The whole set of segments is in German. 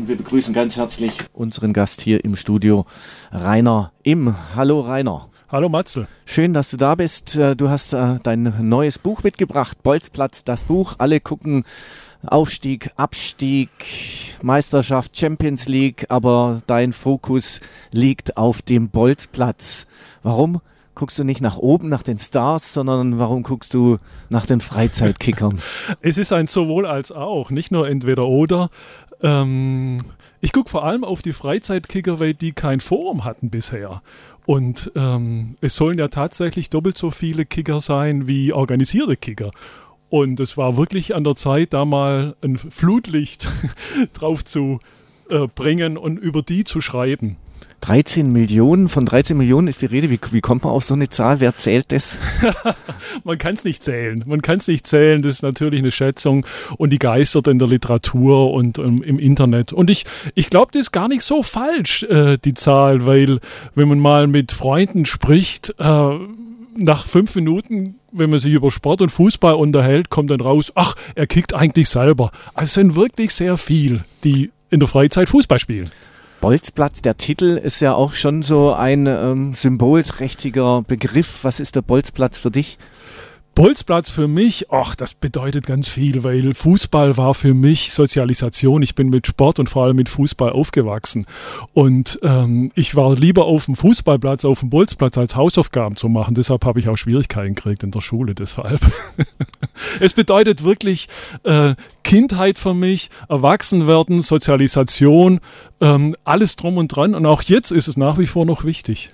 wir begrüßen ganz herzlich unseren Gast hier im Studio, Rainer Imm. Hallo Rainer. Hallo Matzel. Schön, dass du da bist. Du hast dein neues Buch mitgebracht, Bolzplatz, das Buch. Alle gucken Aufstieg, Abstieg, Meisterschaft, Champions League, aber dein Fokus liegt auf dem Bolzplatz. Warum guckst du nicht nach oben, nach den Stars, sondern warum guckst du nach den Freizeitkickern? Es ist ein sowohl als auch, nicht nur entweder oder. Ich gucke vor allem auf die Freizeitkicker, weil die kein Forum hatten bisher. Und es sollen ja tatsächlich doppelt so viele Kicker sein wie organisierte Kicker. Und es war wirklich an der Zeit, da mal ein Flutlicht drauf zu bringen und über die zu schreiben. 13 Millionen, von 13 Millionen ist die Rede. Wie kommt man auf so eine Zahl? Wer zählt das? Man kann es nicht zählen. Das ist natürlich eine Schätzung und die geistert in der Literatur und im Internet. Und ich glaube, das ist gar nicht so falsch, die Zahl, weil wenn man mal mit Freunden spricht, nach 5 Minuten, wenn man sich über Sport und Fußball unterhält, kommt dann raus, ach, er kickt eigentlich selber. Also es sind wirklich sehr viel, die in der Freizeit Fußball spielen. Bolzplatz, der Titel ist ja auch schon so ein symbolträchtiger Begriff. Was ist der Bolzplatz für dich? Bolzplatz für mich, das bedeutet ganz viel, weil Fußball war für mich Sozialisation. Ich bin mit Sport und vor allem mit Fußball aufgewachsen. Und ich war lieber auf dem Fußballplatz, auf dem Bolzplatz, als Hausaufgaben zu machen. Deshalb habe ich auch Schwierigkeiten gekriegt in der Schule, deshalb. Es bedeutet wirklich Kindheit für mich, Erwachsenwerden, Sozialisation, alles drum und dran. Und auch jetzt ist es nach wie vor noch wichtig.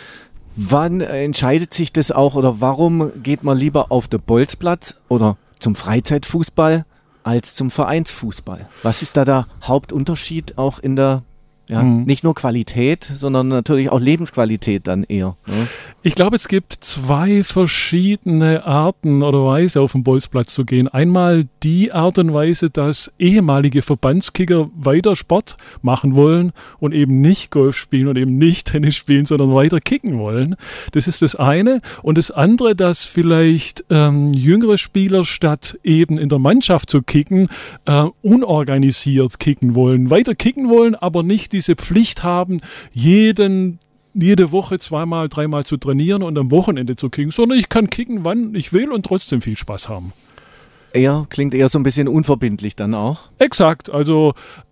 Wann entscheidet sich das auch oder warum geht man lieber auf den Bolzplatz oder zum Freizeitfußball als zum Vereinsfußball? Was ist da der Hauptunterschied auch in der, nicht nur Qualität, sondern natürlich auch Lebensqualität dann eher? Ne? Ich glaube, es gibt 2 verschiedene Arten oder Weise auf den Bolzplatz zu gehen. Einmal die Art und Weise, dass ehemalige Verbandskicker weiter Sport machen wollen und eben nicht Golf spielen und eben nicht Tennis spielen, sondern weiter kicken wollen. Das ist das eine. Und das andere, dass vielleicht jüngere Spieler statt eben in der Mannschaft zu kicken, unorganisiert kicken wollen. Weiter kicken wollen, aber nicht diese Pflicht haben, jede Woche 2-mal, 3-mal zu trainieren und am Wochenende zu kicken, sondern ich kann kicken, wann ich will und trotzdem viel Spaß haben. Klingt eher so ein bisschen unverbindlich dann auch. Exakt, also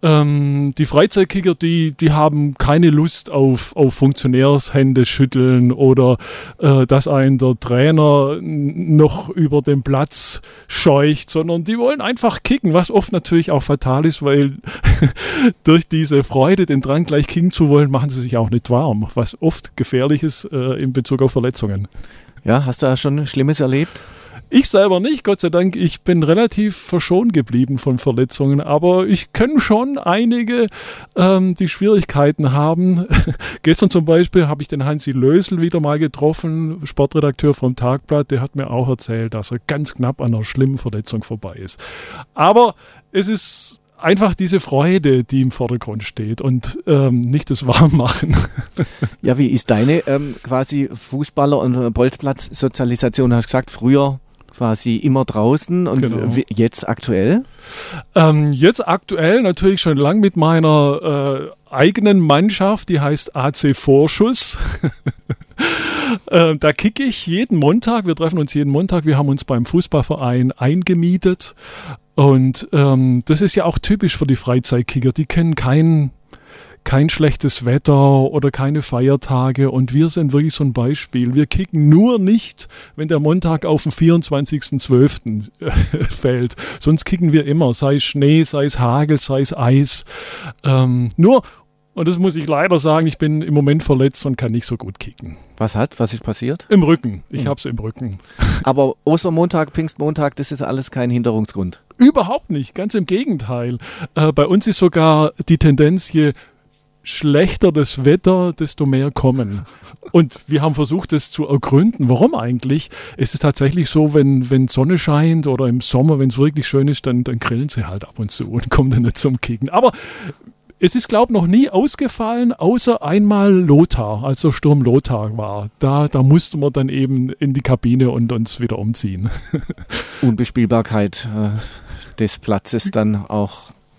die Freizeitkicker, die haben keine Lust auf Funktionärshände schütteln oder dass einen der Trainer noch über den Platz scheucht, sondern die wollen einfach kicken, was oft natürlich auch fatal ist, weil durch diese Freude, den Drang gleich kicken zu wollen, machen sie sich auch nicht warm, was oft gefährlich ist in Bezug auf Verletzungen. Ja, hast du da schon Schlimmes erlebt? Ich selber nicht, Gott sei Dank. Ich bin relativ verschont geblieben von Verletzungen, aber ich kenne schon einige, die Schwierigkeiten haben. Gestern zum Beispiel habe ich den Hansi Lösel wieder mal getroffen, Sportredakteur vom Tagblatt. Der hat mir auch erzählt, dass er ganz knapp an einer schlimmen Verletzung vorbei ist. Aber es ist einfach diese Freude, die im Vordergrund steht und nicht das Warmmachen. Ja, wie ist deine quasi Fußballer- und Bolzplatz-Sozialisation? Du hast gesagt, früher quasi immer draußen und genau. Jetzt aktuell? Jetzt aktuell natürlich schon lang mit meiner eigenen Mannschaft, die heißt AC Vorschuss. Da kicke ich jeden Montag, wir treffen uns jeden Montag, wir haben uns beim Fußballverein eingemietet und das ist ja auch typisch für die Freizeitkicker, die kennen kein schlechtes Wetter oder keine Feiertage und wir sind wirklich so ein Beispiel. Wir kicken nur nicht, wenn der Montag auf den 24.12. fällt. Sonst kicken wir immer, sei es Schnee, sei es Hagel, sei es Eis. Nur, und das muss ich leider sagen, ich bin im Moment verletzt und kann nicht so gut kicken. Was ist passiert? Im Rücken. Ich hab's im Rücken. Aber Ostermontag, Pfingstmontag, das ist alles kein Hinderungsgrund? Überhaupt nicht, ganz im Gegenteil. Bei uns ist sogar die Tendenz, je schlechter das Wetter, desto mehr kommen. Und wir haben versucht, das zu ergründen. Warum eigentlich? Es ist tatsächlich so, wenn Sonne scheint oder im Sommer, wenn es wirklich schön ist, dann grillen sie halt ab und zu und kommen dann nicht zum Kicken. Aber es ist, glaube ich, noch nie ausgefallen, außer einmal Lothar, als der Sturm Lothar war. Da mussten wir dann eben in die Kabine und uns wieder umziehen. Unbespielbarkeit des Platzes dann auch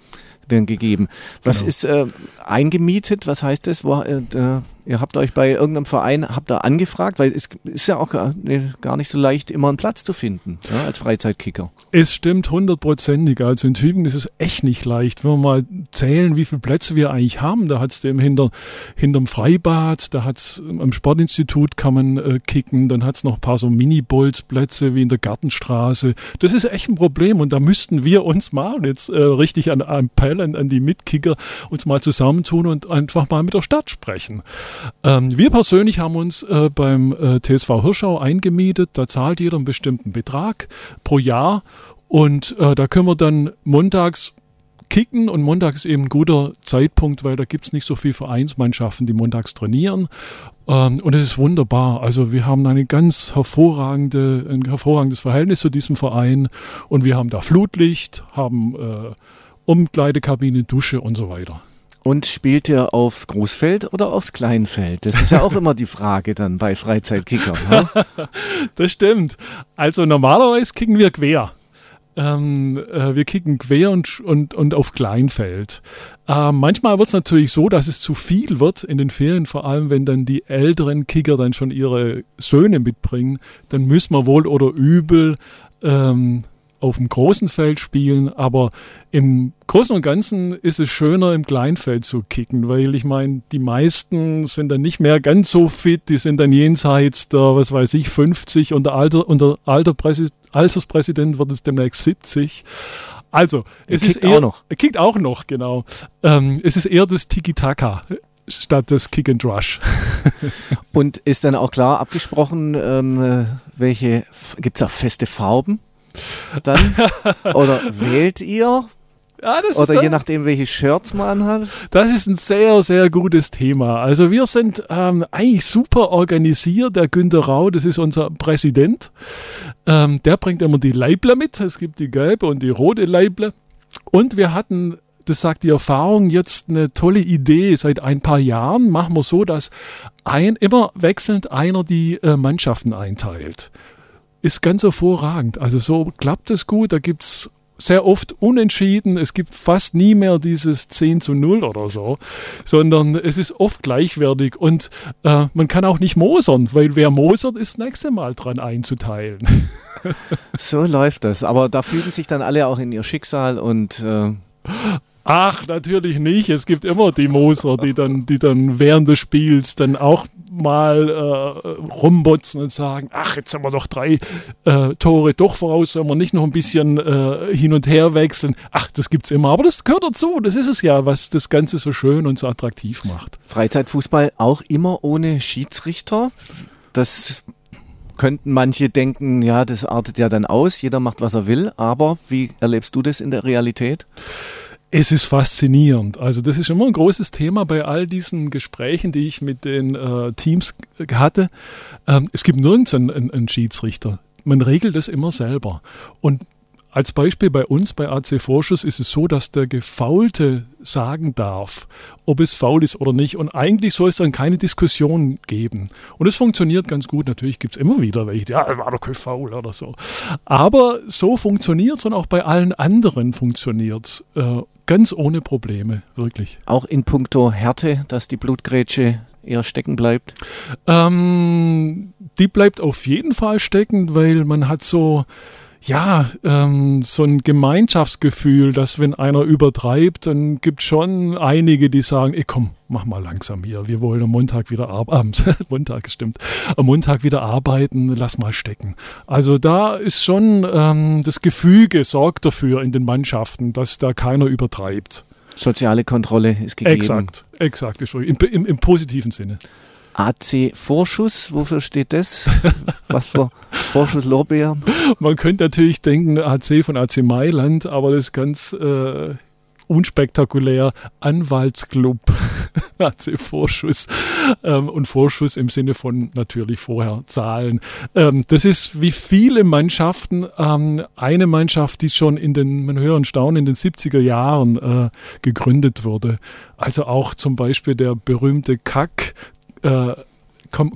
gegeben. Was Genau. ist eingemietet? Was heißt das? Ihr habt euch bei irgendeinem Verein angefragt, weil es ist ja auch gar nicht so leicht, immer einen Platz zu finden, ja, als Freizeitkicker. Es stimmt 100%ig. Also in Tübingen ist es echt nicht leicht. Wenn wir mal zählen, wie viele Plätze wir eigentlich haben, da hat es hinterm Freibad, da hat es am Sportinstitut kann man kicken, dann hat es noch ein paar so Mini-Bolzplätze wie in der Gartenstraße. Das ist echt ein Problem und da müssten wir uns mal jetzt richtig an Appell an die Mitkicker uns mal zusammentun und einfach mal mit der Stadt sprechen. Wir persönlich haben uns beim TSV Hirschau eingemietet. Da zahlt jeder einen bestimmten Betrag pro Jahr und da können wir dann montags kicken und Montag ist eben ein guter Zeitpunkt, weil da gibt es nicht so viele Vereinsmannschaften, die montags trainieren und es ist wunderbar. Also wir haben ein hervorragendes Verhältnis zu diesem Verein und wir haben da Flutlicht, haben Umkleidekabine, Dusche und so weiter. Und spielt ihr aufs Großfeld oder aufs Kleinfeld? Das ist ja auch immer die Frage dann bei Freizeitkickern. Ne? Das stimmt. Also normalerweise kicken wir quer. Wir kicken quer und auf Kleinfeld. Manchmal wird es natürlich so, dass es zu viel wird in den Ferien, vor allem wenn dann die älteren Kicker dann schon ihre Söhne mitbringen. Dann müssen wir wohl oder übel auf dem großen Feld spielen, aber im Großen und Ganzen ist es schöner, im Kleinfeld zu kicken, weil ich meine, die meisten sind dann nicht mehr ganz so fit, die sind dann jenseits der, 50 und der Alterspräsident wird es demnächst 70. Also, es ist eher, er kickt auch noch, genau. Es ist eher das Tiki-Taka statt das Kick and Rush. Und ist dann auch klar abgesprochen, gibt es auch feste Farben? Dann? Oder wählt ihr? Ja, oder je nachdem, welche Shirts man anhat? Das ist ein sehr, sehr gutes Thema. Also wir sind eigentlich super organisiert. Der Günter Rau, das ist unser Präsident. Der bringt immer die Leible mit. Es gibt die gelbe und die rote Leible. Und wir hatten, das sagt die Erfahrung, jetzt eine tolle Idee. Seit ein paar Jahren machen wir so, dass immer wechselnd einer die Mannschaften einteilt. Ist ganz hervorragend. Also so klappt es gut. Da gibt es sehr oft Unentschieden. Es gibt fast nie mehr dieses 10:0 oder so, sondern es ist oft gleichwertig. Und man kann auch nicht mosern, weil wer mosert, ist das nächste Mal dran einzuteilen. So läuft das. Aber da fügen sich dann alle auch in ihr Schicksal und... Ach, natürlich nicht. Es gibt immer die Moser, die dann während des Spiels dann auch mal rumbotzen und sagen, ach, jetzt haben wir doch 3 Tore doch voraus, sollen wir nicht noch ein bisschen hin und her wechseln. Ach, das gibt's immer. Aber das gehört dazu. Das ist es ja, was das Ganze so schön und so attraktiv macht. Freizeitfußball auch immer ohne Schiedsrichter? Das könnten manche denken, ja, das artet ja dann aus. Jeder macht, was er will. Aber wie erlebst du das in der Realität? Es ist faszinierend. Also das ist immer ein großes Thema bei all diesen Gesprächen, die ich mit den Teams hatte. Es gibt nirgends einen Schiedsrichter. Man regelt das immer selber. Und als Beispiel bei uns, bei AC Vorschuss, ist es so, dass der Gefoulte sagen darf, ob es faul ist oder nicht. Und eigentlich soll es dann keine Diskussion geben. Und es funktioniert ganz gut. Natürlich gibt es immer wieder welche, ja, war doch kein Foul oder so. Aber so funktioniert es und auch bei allen anderen funktioniert es. Ganz ohne Probleme, wirklich. Auch in puncto Härte, dass die Blutgrätsche eher stecken bleibt? Die bleibt auf jeden Fall stecken, weil man hat so ein Gemeinschaftsgefühl, dass wenn einer übertreibt, dann gibt es schon einige, die sagen, komm, mach mal langsam hier, wir wollen am Montag wieder arbeiten, lass mal stecken. Also da ist schon das Gefüge sorgt dafür in den Mannschaften, dass da keiner übertreibt. Soziale Kontrolle ist gegeben. Exakt, im positiven Sinne. AC Vorschuss, wofür steht das? Was für Vorschusslorbeeren? Man könnte natürlich denken, AC von AC Mailand, aber das ist ganz unspektakulär. Anwaltsclub, AC Vorschuss und Vorschuss im Sinne von natürlich vorher zahlen. Das ist wie viele Mannschaften, eine Mannschaft, die schon man hört und staunt, in den 70er Jahren gegründet wurde. Also auch zum Beispiel der berühmte KAK,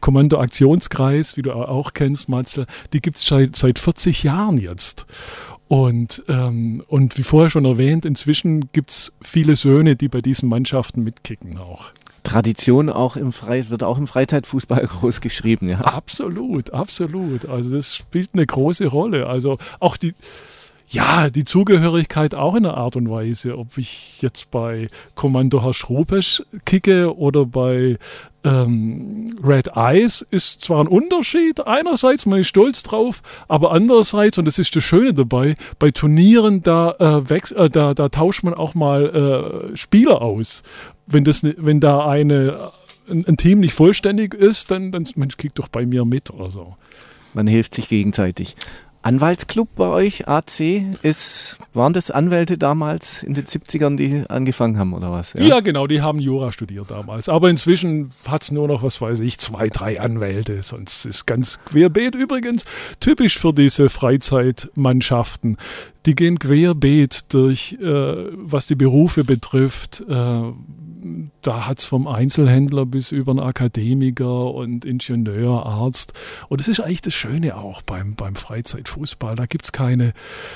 Kommando-Aktionskreis, wie du auch kennst, Matzel, die gibt es seit 40 Jahren jetzt. Und wie vorher schon erwähnt, inzwischen gibt es viele Söhne, die bei diesen Mannschaften mitkicken auch. Tradition auch wird auch im Freizeitfußball groß geschrieben, ja. Absolut, absolut. Also das spielt eine große Rolle. Also auch die Zugehörigkeit auch in einer Art und Weise, ob ich jetzt bei Kommando Herr Schrupesch kicke oder bei Red Eyes, ist zwar ein Unterschied, einerseits man ist stolz drauf, aber andererseits, und das ist das Schöne dabei, bei Turnieren, da tauscht man auch mal Spieler aus. Wenn da ein Team nicht vollständig ist, dann Mensch, kick doch bei mir mit oder so. Man hilft sich gegenseitig. Anwaltsclub bei euch, AC, waren das Anwälte damals in den 70ern, die angefangen haben oder was? Ja, genau, die haben Jura studiert damals. Aber inzwischen hat es nur noch, 2, 3 Anwälte. Sonst ist ganz querbeet übrigens typisch für diese Freizeitmannschaften. Die gehen querbeet durch, was die Berufe betrifft. Da hat es vom Einzelhändler bis über einen Akademiker und Ingenieur, Arzt. Und das ist eigentlich das Schöne auch beim Freizeitfußball. Da gibt es keine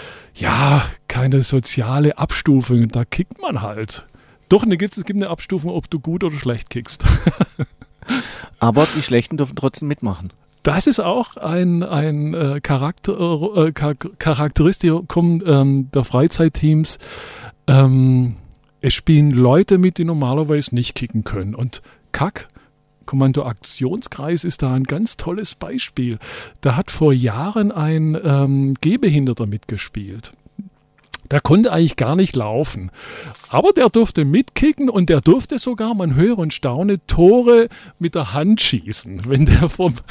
soziale Abstufung. Da kickt man halt. Doch, es gibt eine Abstufung, ob du gut oder schlecht kickst. Aber die Schlechten dürfen trotzdem mitmachen. Das ist auch ein Charakteristikum der Freizeitteams. Es spielen Leute mit, die normalerweise nicht kicken können. Und Kommando Aktionskreis ist da ein ganz tolles Beispiel. Da hat vor Jahren ein Gehbehinderter mitgespielt. Der konnte eigentlich gar nicht laufen. Aber der durfte mitkicken und der durfte sogar, man höre und staune, Tore mit der Hand schießen. Wenn der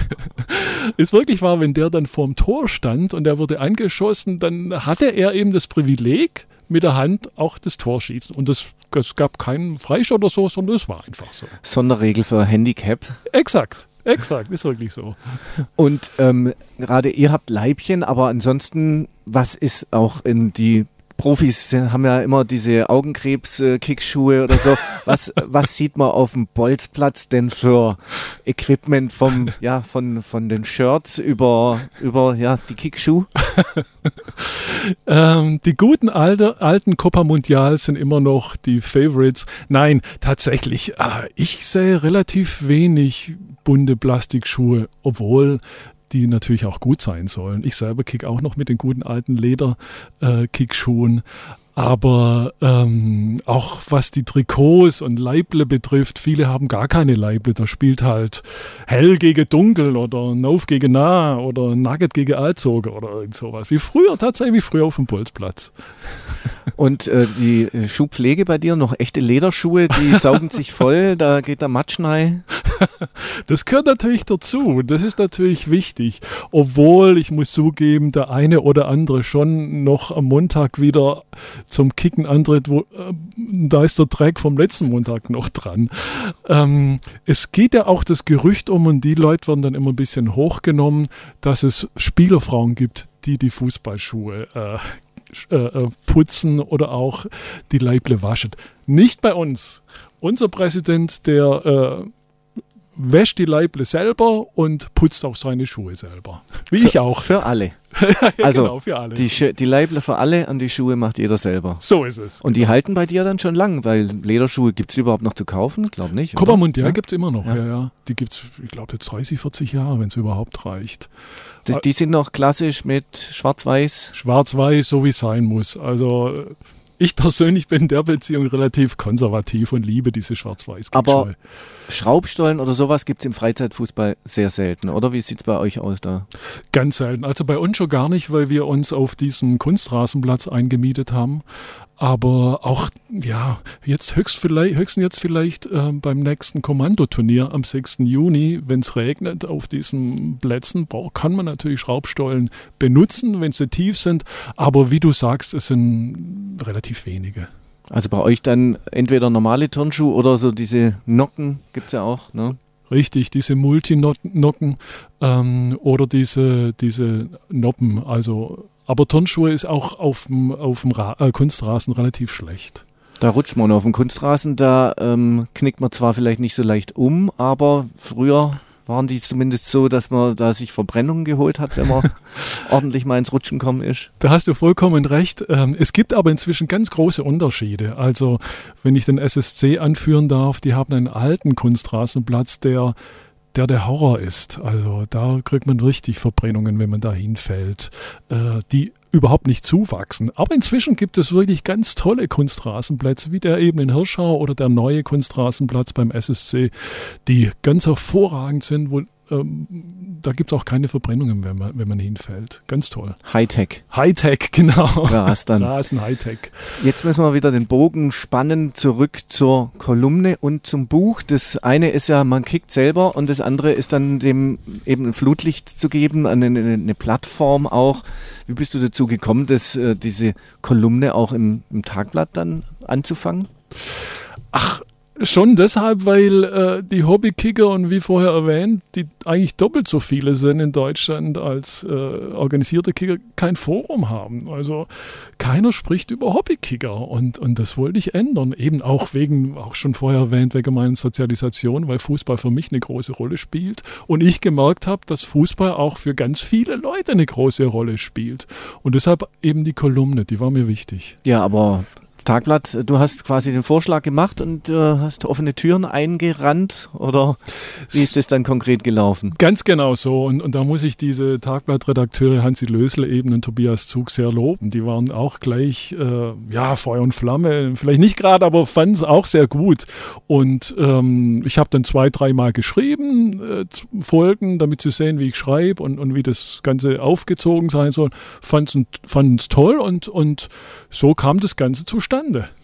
wenn der dann vorm Tor stand und der wurde angeschossen, dann hatte er eben das Privileg, mit der Hand auch das Tor schießen. Und es gab keinen Freistoß oder so, sondern es war einfach so. Sonderregel für Handicap. Exakt, ist wirklich so. Und gerade ihr habt Leibchen, aber ansonsten, was ist auch die Profis haben ja immer diese Augenkrebs-Kickschuhe oder so. Was sieht man auf dem Bolzplatz denn für Equipment von den Shirts über die Kickschuhe? Die guten alten Copa Mundial sind immer noch die Favorites. Nein, tatsächlich, ich sehe relativ wenig bunte Plastikschuhe, obwohl die natürlich auch gut sein sollen. Ich selber kick auch noch mit den guten alten Leder-Kickschuhen. Aber auch was die Trikots und Leible betrifft, viele haben gar keine Leible. Da spielt halt Hell gegen Dunkel oder Nauf gegen Nah oder Nugget gegen Altsoger oder irgend sowas. Tatsächlich wie früher auf dem Bolzplatz. Und die Schuhpflege bei dir, noch echte Lederschuhe, die saugen sich voll, da geht der Matsch rein. Das gehört natürlich dazu. Das ist natürlich wichtig. Obwohl, ich muss zugeben, der eine oder andere schon noch am Montag wieder zum Kicken antritt, da ist der Dreck vom letzten Montag noch dran. Es geht ja auch das Gerücht und die Leute werden dann immer ein bisschen hochgenommen, dass es Spielerfrauen gibt, die Fußballschuhe putzen oder auch die Leible waschen. Nicht bei uns. Unser Präsident, der wäscht die Leible selber und putzt auch seine Schuhe selber. Ich auch. Für alle. Ja, also genau, für alle. Die Leible für alle, an die Schuhe macht jeder selber. So ist es. Und die halten bei dir dann schon lang, weil Lederschuhe gibt es überhaupt noch zu kaufen? Ich glaube nicht. Copa Mundial gibt es immer noch, ja. Ja. Die gibt es, ich glaube, jetzt 30, 40 Jahre, wenn es überhaupt reicht. Die sind noch klassisch mit Schwarz-Weiß? Schwarz-Weiß, so wie es sein muss. Also ich persönlich bin in der Beziehung relativ konservativ und liebe diese Schwarz-Weiß-Kickschuhe. Aber Schraubstollen oder sowas gibt es im Freizeitfußball sehr selten, oder? Wie sieht es bei euch aus da? Ganz selten. Also bei uns schon gar nicht, weil wir uns auf diesem Kunstrasenplatz eingemietet haben. Aber auch, höchstens vielleicht beim nächsten Kommandoturnier am 6. Juni, wenn es regnet, auf diesen Plätzen kann man natürlich Schraubstollen benutzen, wenn sie tief sind. Aber wie du sagst, es sind relativ wenige. Also bei euch dann entweder normale Turnschuhe oder so diese Nocken gibt es ja auch, ne? Richtig, diese Multinocken oder diese Noppen. Also, aber Turnschuhe ist auch auf dem Kunstrasen relativ schlecht. Da rutscht man auf dem Kunstrasen, da knickt man zwar vielleicht nicht so leicht um, aber früher waren die zumindest so, dass man da sich Verbrennungen geholt hat, wenn man ordentlich mal ins Rutschen gekommen ist? Da hast du vollkommen recht. Es gibt aber inzwischen ganz große Unterschiede. Also wenn ich den SSC anführen darf, die haben einen alten Kunstrasenplatz, der Horror ist. Also da kriegt man richtig Verbrennungen, wenn man da hinfällt, die überhaupt nicht zuwachsen. Aber inzwischen gibt es wirklich ganz tolle Kunstrasenplätze, wie der eben in Hirschau oder der neue Kunstrasenplatz beim SSC, die ganz hervorragend sind, wo da gibt es auch keine Verbrennungen, wenn man hinfällt. Ganz toll. Hightech. Hightech, genau. Rasen Hightech. Jetzt müssen wir wieder den Bogen spannen, zurück zur Kolumne und zum Buch. Das eine ist ja, man kickt selber, und das andere ist dann dem eben ein Flutlicht zu geben, eine Plattform auch. Wie bist du dazu gekommen, diese Kolumne auch im Tagblatt dann anzufangen? Ach, schon deshalb, weil die Hobbykicker und wie vorher erwähnt, die eigentlich doppelt so viele sind in Deutschland als organisierte Kicker, kein Forum haben. Also keiner spricht über Hobbykicker, und das wollte ich ändern. Eben auch schon vorher erwähnt, wegen meiner Sozialisation, weil Fußball für mich eine große Rolle spielt und ich gemerkt habe, dass Fußball auch für ganz viele Leute eine große Rolle spielt. Und deshalb eben die Kolumne, die war mir wichtig. Ja, aber Tagblatt, du hast quasi den Vorschlag gemacht und hast offene Türen eingerannt, oder wie ist das dann konkret gelaufen? Ganz genau so, und da muss ich diese Tagblattredakteure Hansi Lösel eben und Tobias Zug sehr loben. Die waren auch gleich Feuer und Flamme, vielleicht nicht gerade, aber fanden es auch sehr gut. Und ich habe dann 2-3 Mal geschrieben, Folgen, damit sie sehen, wie ich schreibe und wie das Ganze aufgezogen sein soll. Fanden es toll, und so kam das Ganze zustande.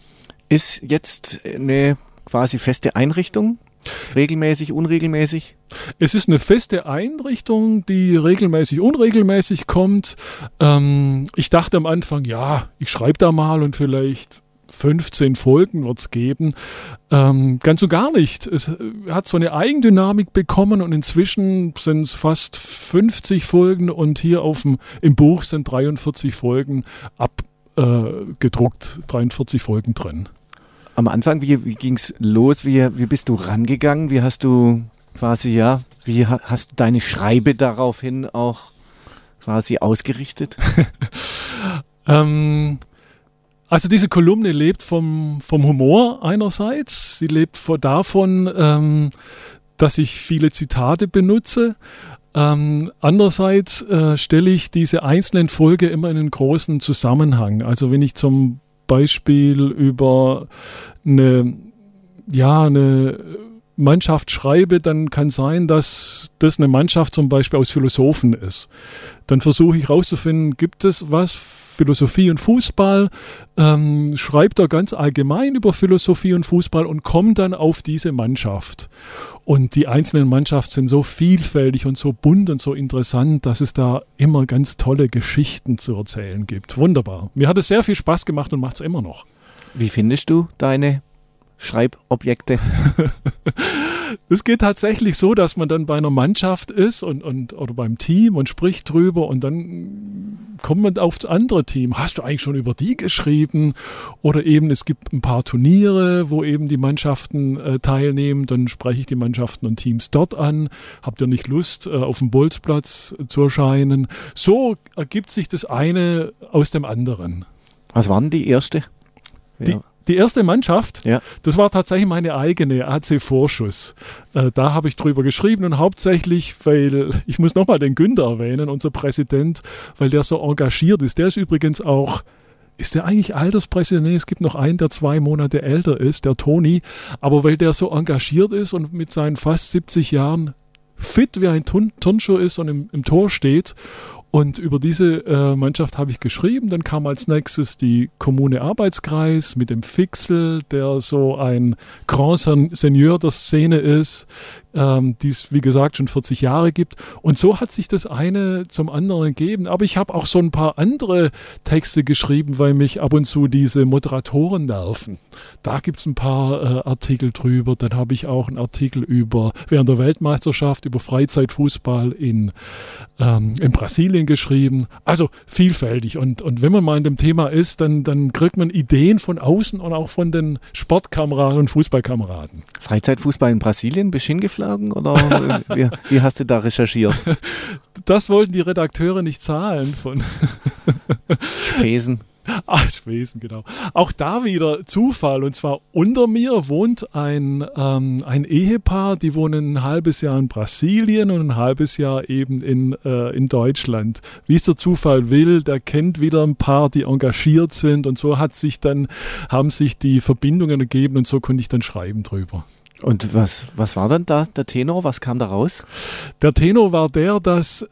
Ist jetzt eine quasi feste Einrichtung? Regelmäßig, unregelmäßig? Es ist eine feste Einrichtung, die regelmäßig, unregelmäßig kommt. Ich dachte am Anfang, ich schreibe da mal und vielleicht 15 Folgen wird es geben. Ganz so gar nicht. Es hat so eine Eigendynamik bekommen, und inzwischen sind es fast 50 Folgen, und hier im Buch sind 43 Folgen gedruckt, 43 Folgen drin. Am Anfang, wie ging es los? Wie bist du rangegangen? Wie hast du hast du deine Schreibe daraufhin auch quasi ausgerichtet? Also diese Kolumne lebt vom Humor einerseits. Sie lebt davon, dass ich viele Zitate benutze. Andererseits stelle ich diese einzelnen Folgen immer in einen großen Zusammenhang. Also wenn ich zum Beispiel über eine Mannschaft schreibe, dann kann sein, dass das eine Mannschaft zum Beispiel aus Philosophen ist. Dann versuche ich herauszufinden, gibt es was, Philosophie und Fußball, schreibt da ganz allgemein über Philosophie und Fußball und kommt dann auf diese Mannschaft. Und die einzelnen Mannschaften sind so vielfältig und so bunt und so interessant, dass es da immer ganz tolle Geschichten zu erzählen gibt. Wunderbar. Mir hat es sehr viel Spaß gemacht und macht es immer noch. Wie findest du deine Schreibobjekte? Es geht tatsächlich so, dass man dann bei einer Mannschaft ist oder beim Team und spricht drüber, und dann kommt man aufs andere Team. Hast du eigentlich schon über die geschrieben? Oder eben es gibt ein paar Turniere, wo eben die Mannschaften teilnehmen. Dann spreche ich die Mannschaften und Teams dort an. Habt ihr nicht Lust, auf dem Bolzplatz zu erscheinen? So ergibt sich das eine aus dem anderen. Was war denn die erste? Die erste Mannschaft, ja, das war tatsächlich meine eigene AC Vorschuss. Da habe ich drüber geschrieben, und hauptsächlich, weil ich muss nochmal den Günther erwähnen, unser Präsident, weil der so engagiert ist. Der ist übrigens auch, ist der eigentlich Alterspräsident? Nee, es gibt noch einen, der 2 Monate älter ist, der Toni. Aber weil der so engagiert ist und mit seinen fast 70 Jahren fit wie ein Turnschuh ist und im Tor steht. Und über diese Mannschaft habe ich geschrieben. Dann kam als nächstes die Kommune Arbeitskreis mit dem Fixel, der so ein Grand Seigneur der Szene ist, die es, wie gesagt, schon 40 Jahre gibt. Und so hat sich das eine zum anderen gegeben. Aber ich habe auch so ein paar andere Texte geschrieben, weil mich ab und zu diese Moderatoren nerven. Da gibt es ein paar Artikel drüber. Dann habe ich auch einen Artikel während der Weltmeisterschaft über Freizeitfußball in Brasilien Brasilien geschrieben. Also vielfältig. Und wenn man mal in dem Thema ist, dann kriegt man Ideen von außen und auch von den Sportkameraden und Fußballkameraden. Freizeitfußball in Brasilien, bist du hingeflogen oder wie hast du da recherchiert? Das wollten die Redakteure nicht zahlen von Spesen. Spesen, genau. Auch da wieder Zufall. Und zwar unter mir wohnt ein Ehepaar, die wohnen ein halbes Jahr in Brasilien und ein halbes Jahr eben in Deutschland. Wie es der Zufall will, der kennt wieder ein paar, die engagiert sind. Und so haben sich die Verbindungen ergeben und so konnte ich dann schreiben drüber. Und was war dann da der Tenor? Was kam da raus? Der Tenor war der, dass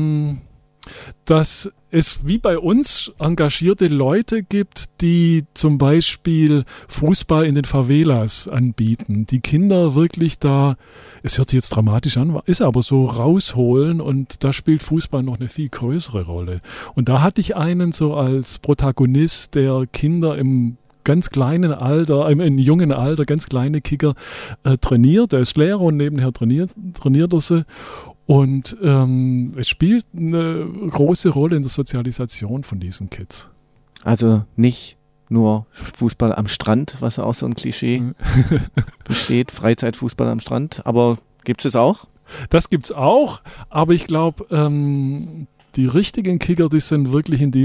es wie bei uns engagierte Leute gibt, die zum Beispiel Fußball in den Favelas anbieten. Die Kinder wirklich da, es hört sich jetzt dramatisch an, ist aber so, rausholen und da spielt Fußball noch eine viel größere Rolle. Und da hatte ich einen so als Protagonist, der Kinder im ganz kleinen Alter, im jungen Alter, ganz kleine Kicker trainiert. Er ist Lehrer und nebenher trainiert er sie. Und es spielt eine große Rolle in der Sozialisation von diesen Kids. Also nicht nur Fußball am Strand, was auch so ein Klischee besteht, Freizeitfußball am Strand, aber gibt es auch? Das gibt es auch, aber ich glaube, die richtigen Kicker, die sind wirklich in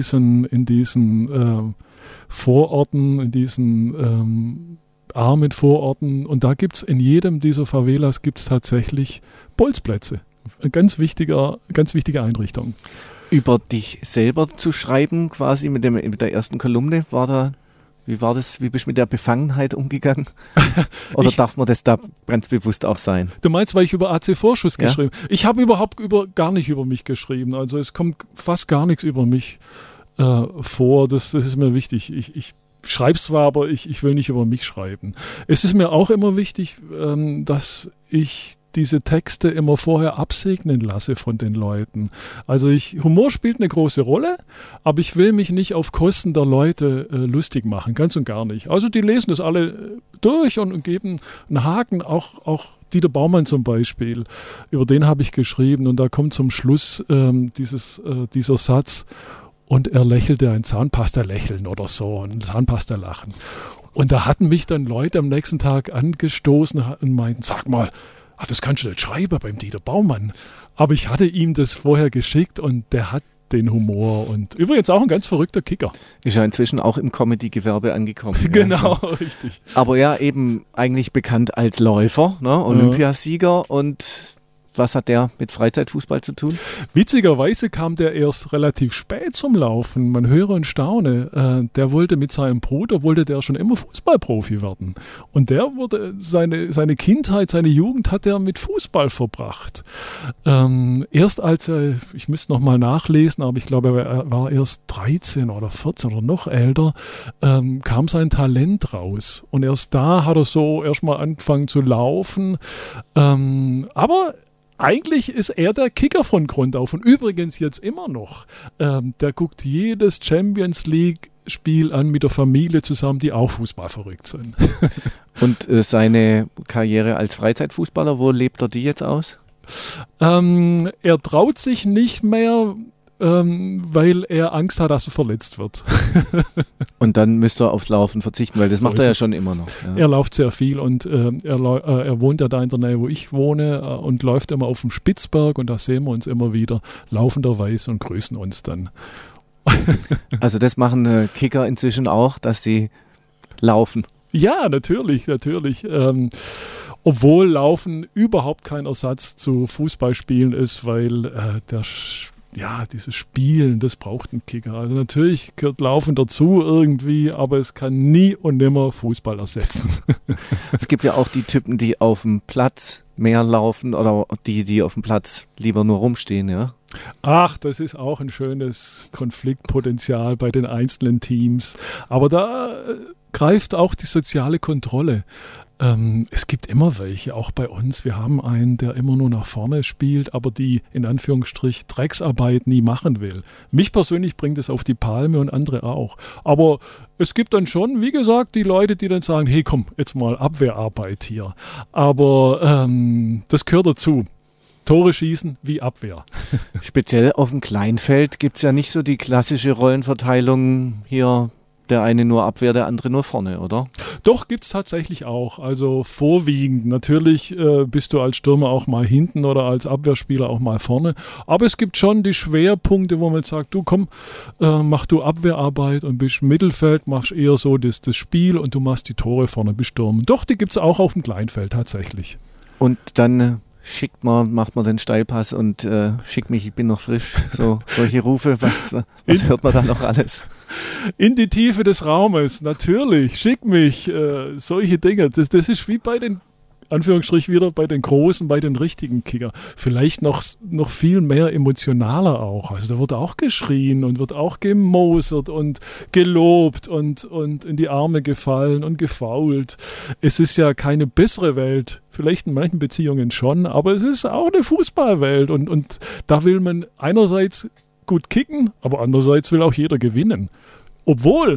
diesen Vororten, in diesen armen Vororten. Und da gibt es in jedem dieser Favelas tatsächlich Bolzplätze. Eine ganz wichtige Einrichtung. Über dich selber zu schreiben, quasi mit der ersten Kolumne, wie war das? Wie bist du mit der Befangenheit umgegangen? Oder darf man das da ganz bewusst auch sein? Du meinst, weil ich über AC-Vorschuss geschrieben habe? Ich habe überhaupt gar nicht über mich geschrieben. Also es kommt fast gar nichts über mich vor. Das ist mir wichtig. Ich schreibe es zwar, aber ich will nicht über mich schreiben. Es ist mir auch immer wichtig, dass ich diese Texte immer vorher absegnen lasse von den Leuten. Also Humor spielt eine große Rolle, aber ich will mich nicht auf Kosten der Leute lustig machen, ganz und gar nicht. Also die lesen das alle durch und geben einen Haken, auch Dieter Baumann zum Beispiel, über den habe ich geschrieben und da kommt zum Schluss dieser Satz, und er lächelte ein Zahnpasta-Lächeln oder so, ein Zahnpasta-Lachen. Und da hatten mich dann Leute am nächsten Tag angestoßen und meinten, sag mal, das kannst du nicht schreiben beim Dieter Baumann. Aber ich hatte ihm das vorher geschickt und der hat den Humor und übrigens auch ein ganz verrückter Kicker. Ist ja inzwischen auch im Comedy-Gewerbe angekommen. Genau, ja. Richtig. Aber ja, eben eigentlich bekannt als Läufer, ne? Olympiasieger und was hat der mit Freizeitfußball zu tun? Witzigerweise kam der erst relativ spät zum Laufen. Man höre und staune. Der wollte mit seinem Bruder, schon immer Fußballprofi werden. Und der wurde seine Kindheit, seine Jugend hat er mit Fußball verbracht. Erst als ich müsste noch mal nachlesen, aber ich glaube, er war erst 13 oder 14 oder noch älter, kam sein Talent raus. Und erst da hat er so erstmal angefangen zu laufen. Aber eigentlich ist er der Kicker von Grund auf und übrigens jetzt immer noch. Der guckt jedes Champions League-Spiel an mit der Familie zusammen, die auch Fußball verrückt sind. Und seine Karriere als Freizeitfußballer, wo lebt er die jetzt aus? Er traut sich nicht mehr, weil er Angst hat, dass er verletzt wird. Und dann müsste er aufs Laufen verzichten, weil das macht er ja schon immer noch. Ja. Er läuft sehr viel und er wohnt ja da in der Nähe, wo ich wohne und läuft immer auf dem Spitzberg und da sehen wir uns immer wieder laufenderweise und grüßen uns dann. Also das machen Kicker inzwischen auch, dass sie laufen. Ja, natürlich. Obwohl Laufen überhaupt kein Ersatz zu Fußballspielen ist, weil dieses Spielen, das braucht ein Kicker. Also natürlich gehört Laufen dazu irgendwie, aber es kann nie und nimmer Fußball ersetzen. Es gibt ja auch die Typen, die auf dem Platz mehr laufen oder die auf dem Platz lieber nur rumstehen, ja? Ach, das ist auch ein schönes Konfliktpotenzial bei den einzelnen Teams. Aber da greift auch die soziale Kontrolle. Es gibt immer welche, auch bei uns. Wir haben einen, der immer nur nach vorne spielt, aber die, in Anführungsstrich, Drecksarbeit nie machen will. Mich persönlich bringt es auf die Palme und andere auch. Aber es gibt dann schon, wie gesagt, die Leute, die dann sagen, hey, komm, jetzt mal Abwehrarbeit hier. Aber das gehört dazu. Tore schießen wie Abwehr. Speziell auf dem Kleinfeld gibt es ja nicht so die klassische Rollenverteilung hier, der eine nur Abwehr, der andere nur vorne, oder? Doch, gibt es tatsächlich auch. Also vorwiegend. Natürlich bist du als Stürmer auch mal hinten oder als Abwehrspieler auch mal vorne. Aber es gibt schon die Schwerpunkte, wo man sagt, du komm, mach du Abwehrarbeit und bist im Mittelfeld, machst eher so das Spiel und du machst die Tore vorne bestürmen. Doch, die gibt es auch auf dem Kleinfeld tatsächlich. Und dann macht man den Steilpass und schickt mich, ich bin noch frisch. So, solche Rufe, was hört man da noch alles? In die Tiefe des Raumes, natürlich, schick mich, solche Dinge. Das ist wie bei den, Anführungsstrich wieder, bei den Großen, bei den richtigen Kicker. Vielleicht noch viel mehr emotionaler auch. Also da wird auch geschrien und wird auch gemosert und gelobt und in die Arme gefallen und gefoult. Es ist ja keine bessere Welt, vielleicht in manchen Beziehungen schon, aber es ist auch eine Fußballwelt und da will man einerseits gut kicken, aber andererseits will auch jeder gewinnen. Obwohl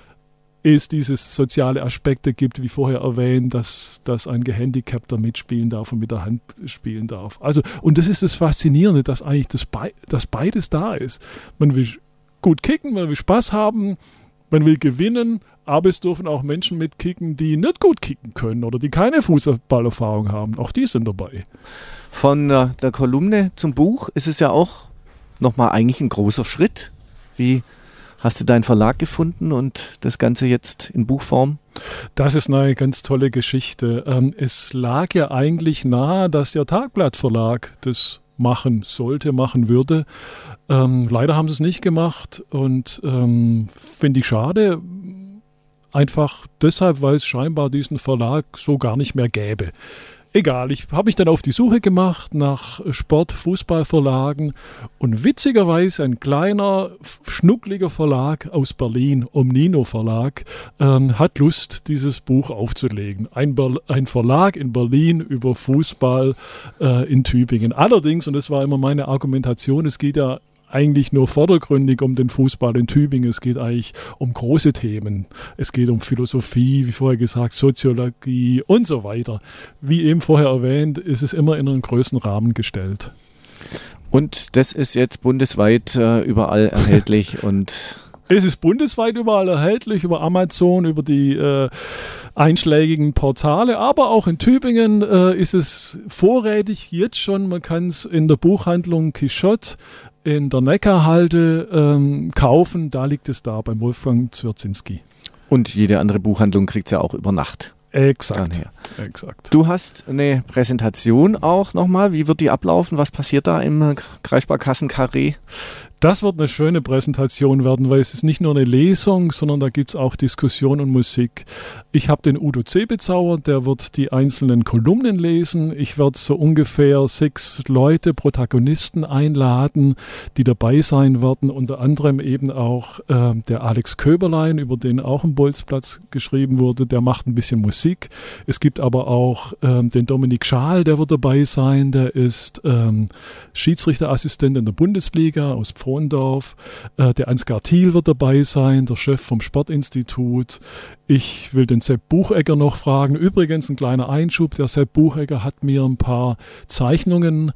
es diese soziale Aspekte gibt, wie vorher erwähnt, dass ein Gehandicapter mitspielen darf und mit der Hand spielen darf. Also, und das ist das Faszinierende, dass eigentlich dass beides da ist. Man will gut kicken, man will Spaß haben, man will gewinnen, aber es dürfen auch Menschen mitkicken, die nicht gut kicken können oder die keine Fußballerfahrung haben. Auch die sind dabei. Von der Kolumne zum Buch ist es ja auch nochmal eigentlich ein großer Schritt. Wie hast du deinen Verlag gefunden und das Ganze jetzt in Buchform? Das ist eine ganz tolle Geschichte. Es lag ja eigentlich nahe, dass der Tagblatt-Verlag das machen würde. Leider haben sie es nicht gemacht und finde ich schade. Einfach deshalb, weil es scheinbar diesen Verlag so gar nicht mehr gäbe. Egal, ich habe mich dann auf die Suche gemacht nach Sport-Fußball-Verlagen und witzigerweise ein kleiner, schnuckliger Verlag aus Berlin, Omnino Verlag, hat Lust, dieses Buch aufzulegen. Ein Verlag in Berlin über Fußball in Tübingen. Allerdings, und das war immer meine Argumentation, es geht ja eigentlich nur vordergründig um den Fußball in Tübingen. Es geht eigentlich um große Themen. Es geht um Philosophie, wie vorher gesagt, Soziologie und so weiter. Wie eben vorher erwähnt, ist es immer in einen größeren Rahmen gestellt. Und das ist jetzt bundesweit überall erhältlich und es ist bundesweit überall erhältlich, über Amazon, über die einschlägigen Portale, aber auch in Tübingen ist es vorrätig jetzt schon. Man kann es in der Buchhandlung Quichotte in der Neckarhalde kaufen. Da liegt es da beim Wolfgang Zwierzinski. Und jede andere Buchhandlung kriegt es ja auch über Nacht. Exakt. Du hast eine Präsentation auch nochmal. Wie wird die ablaufen? Was passiert da im Kreissparkassen-Carré? Das wird eine schöne Präsentation werden, weil es ist nicht nur eine Lesung, sondern da gibt es auch Diskussion und Musik. Ich habe den Udo C. bezaubert, der wird die einzelnen Kolumnen lesen. Ich werde so ungefähr 6 Leute, Protagonisten einladen, die dabei sein werden. Unter anderem eben auch der Alex Köberlein, über den auch im Bolzplatz geschrieben wurde. Der macht ein bisschen Musik. Es gibt aber auch den Dominik Schaal, der wird dabei sein. Der ist Schiedsrichterassistent in der Bundesliga aus Pfrondorf. Der Ansgar Thiel wird dabei sein, der Chef vom Sportinstitut. Ich will den Sepp Buchegger noch fragen. Übrigens ein kleiner Einschub, der Sepp Buchegger hat mir ein paar Zeichnungen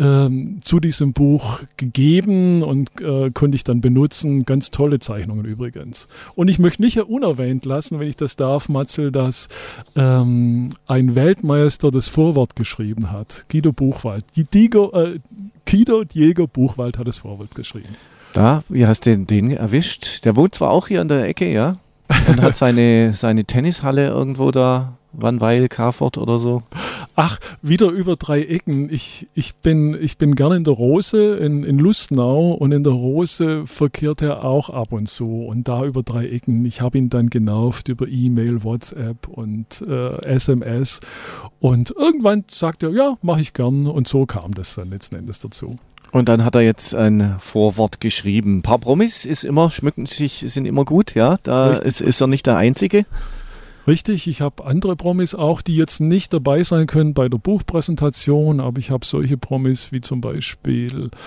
zu diesem Buch gegeben und konnte ich dann benutzen. Ganz tolle Zeichnungen übrigens. Und ich möchte nicht unerwähnt lassen, wenn ich das darf, Matzel, dass ein Weltmeister das Vorwort geschrieben hat. Guido Buchwald. Guido Diego Buchwald hat das Vorwort geschrieben. Da, wie hast du den erwischt? Der wohnt zwar auch hier in der Ecke, ja? Und hat seine Tennishalle irgendwo da, Wannweil, Carfort oder so. Ach, wieder über 3 Ecken. Ich bin gerne in der Rose in Lustenau und in der Rose verkehrt er auch ab und zu und da über 3 Ecken. Ich habe ihn dann genervt über E-Mail, WhatsApp und SMS und irgendwann sagt er, ja, mache ich gern und so kam das dann letzten Endes dazu. Und dann hat er jetzt ein Vorwort geschrieben. Ein paar Promis sind immer gut, ja. Da ist er nicht der Einzige. Richtig, ich habe andere Promis auch, die jetzt nicht dabei sein können bei der Buchpräsentation, aber ich habe solche Promis wie zum Beispiel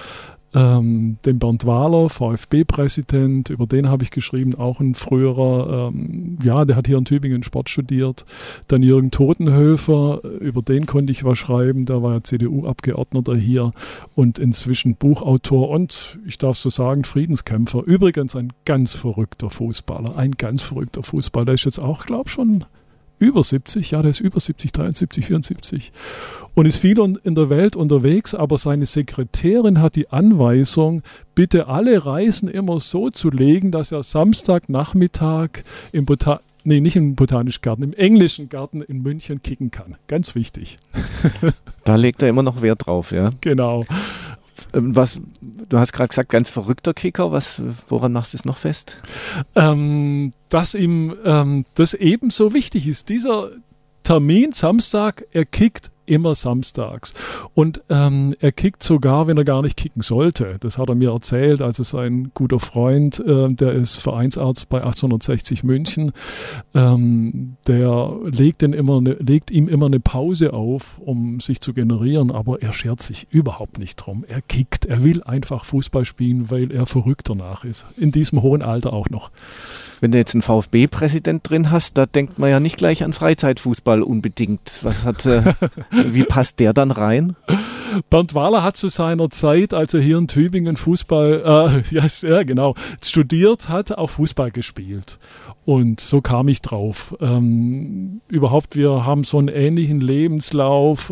den Bernd Wahler, VfB-Präsident, über den habe ich geschrieben, auch ein früherer, der hat hier in Tübingen Sport studiert. Dann Jürgen Totenhöfer, über den konnte ich was schreiben, der war ja CDU-Abgeordneter hier und inzwischen Buchautor und, ich darf so sagen, Friedenskämpfer. Übrigens ein ganz verrückter Fußballer, der ist jetzt auch, glaube ich, schon über 70, der ist über 70, 73, 74 und ist viel in der Welt unterwegs, aber seine Sekretärin hat die Anweisung, bitte alle Reisen immer so zu legen, dass er Samstagnachmittag nicht im Botanischen Garten, im Englischen Garten in München kicken kann. Ganz wichtig. Da legt er immer noch Wert drauf, ja? Genau. Du hast gerade gesagt, ganz verrückter Kicker. Woran machst du es noch fest? Dass ihm das ebenso wichtig ist. Dieser Termin Samstag, er kickt immer samstags. Und er kickt sogar, wenn er gar nicht kicken sollte. Das hat er mir erzählt. Also sein guter Freund, der ist Vereinsarzt bei 1860 München, der legt ihm immer eine Pause auf, um sich zu generieren, aber er schert sich überhaupt nicht drum. Er kickt, er will einfach Fußball spielen, weil er verrückt danach ist. In diesem hohen Alter auch noch. Wenn du jetzt einen VfB-Präsident drin hast, da denkt man ja nicht gleich an Freizeitfußball unbedingt. Wie passt der dann rein? Bernd Wahler hat zu seiner Zeit, als er hier in Tübingen Fußball studiert hat, auch Fußball gespielt. Und so kam ich drauf. Wir haben so einen ähnlichen Lebenslauf.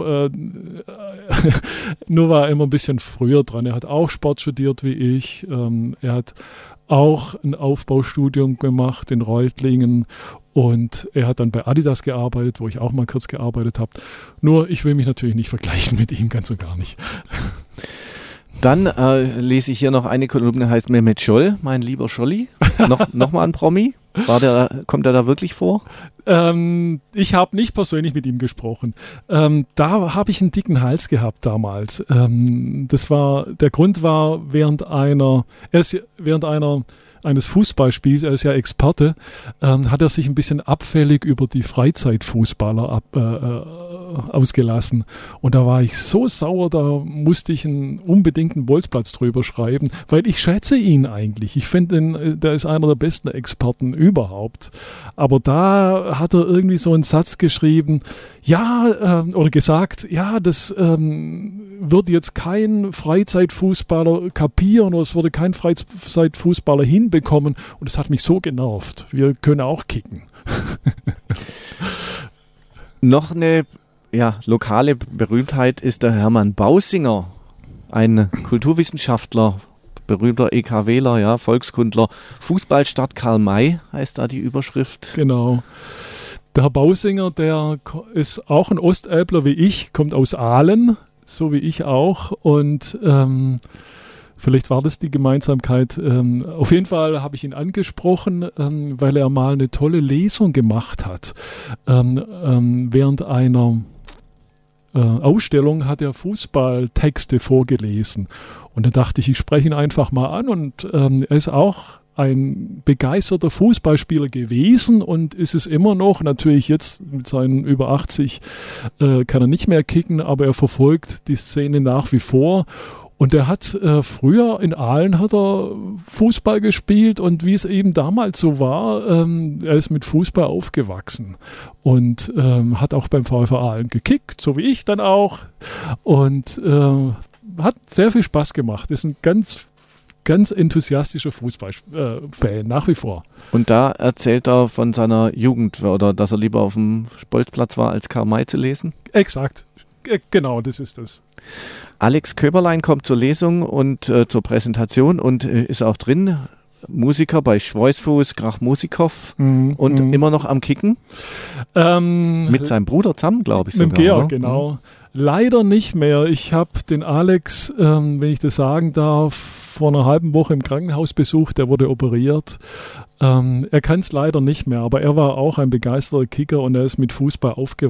Nur war er immer ein bisschen früher dran. Er hat auch Sport studiert wie ich. Er hat auch ein Aufbaustudium gemacht in Reutlingen und er hat dann bei Adidas gearbeitet, wo ich auch mal kurz gearbeitet habe. Nur ich will mich natürlich nicht vergleichen mit ihm, ganz und gar nicht. Dann lese ich hier noch eine Kolumne, heißt Mehmet Scholl, mein lieber Scholli. Nochmal ein Promi. Kommt er da wirklich vor? Ich habe nicht persönlich mit ihm gesprochen. Da habe ich einen dicken Hals gehabt damals. Der Grund war während eines Fußballspiels, er ist ja Experte, hat er sich ein bisschen abfällig über die Freizeitfußballer ausgelassen. Und da war ich so sauer, da musste ich unbedingt einen Bolzplatz drüber schreiben, weil ich schätze ihn eigentlich. Ich finde, der ist einer der besten Experten überhaupt. Aber da hat er irgendwie so einen Satz geschrieben, oder gesagt, das wird jetzt kein Freizeitfußballer kapieren oder es würde kein Freizeitfußballer hinbekommen und es hat mich so genervt. Wir können auch kicken. Noch eine lokale Berühmtheit ist der Hermann Bausinger, ein Kulturwissenschaftler, berühmter EKWler, Volkskundler. Fußballstadt Karl May heißt da die Überschrift. Genau. Der Herr Bausinger, der ist auch ein Ostelbler wie ich, kommt aus Aalen, so wie ich auch. Und vielleicht war das die Gemeinsamkeit. Auf jeden Fall habe ich ihn angesprochen, weil er mal eine tolle Lesung gemacht hat. Während einer Ausstellung hat er Fußballtexte vorgelesen. Und dann dachte ich spreche ihn einfach mal an. Und er ist auch ein begeisterter Fußballspieler gewesen und ist es immer noch. Natürlich jetzt mit seinen über 80 kann er nicht mehr kicken, aber er verfolgt die Szene nach wie vor. Und er hat früher in Aalen hat er Fußball gespielt und wie es eben damals so war, er ist mit Fußball aufgewachsen und hat auch beim VfR Aalen gekickt, so wie ich dann auch. Und hat sehr viel Spaß gemacht. Ist ein ganz enthusiastischer Fußballfan, nach wie vor. Und da erzählt er von seiner Jugend oder dass er lieber auf dem Bolzplatz war, als Karl May zu lesen? Exakt. Genau, das ist das. Alex Köberlein kommt zur Lesung und zur Präsentation und ist auch drin. Musiker bei Schweusfuß, Krach Musikhoff und immer noch am Kicken. Mit seinem Bruder zusammen, glaube ich. Mit Georg, genau. Leider nicht mehr. Ich habe den Alex, wenn ich das sagen darf, vor einer halben Woche im Krankenhaus besucht. Der wurde operiert. Er kann es leider nicht mehr, aber er war auch ein begeisterter Kicker und er ist mit Fußball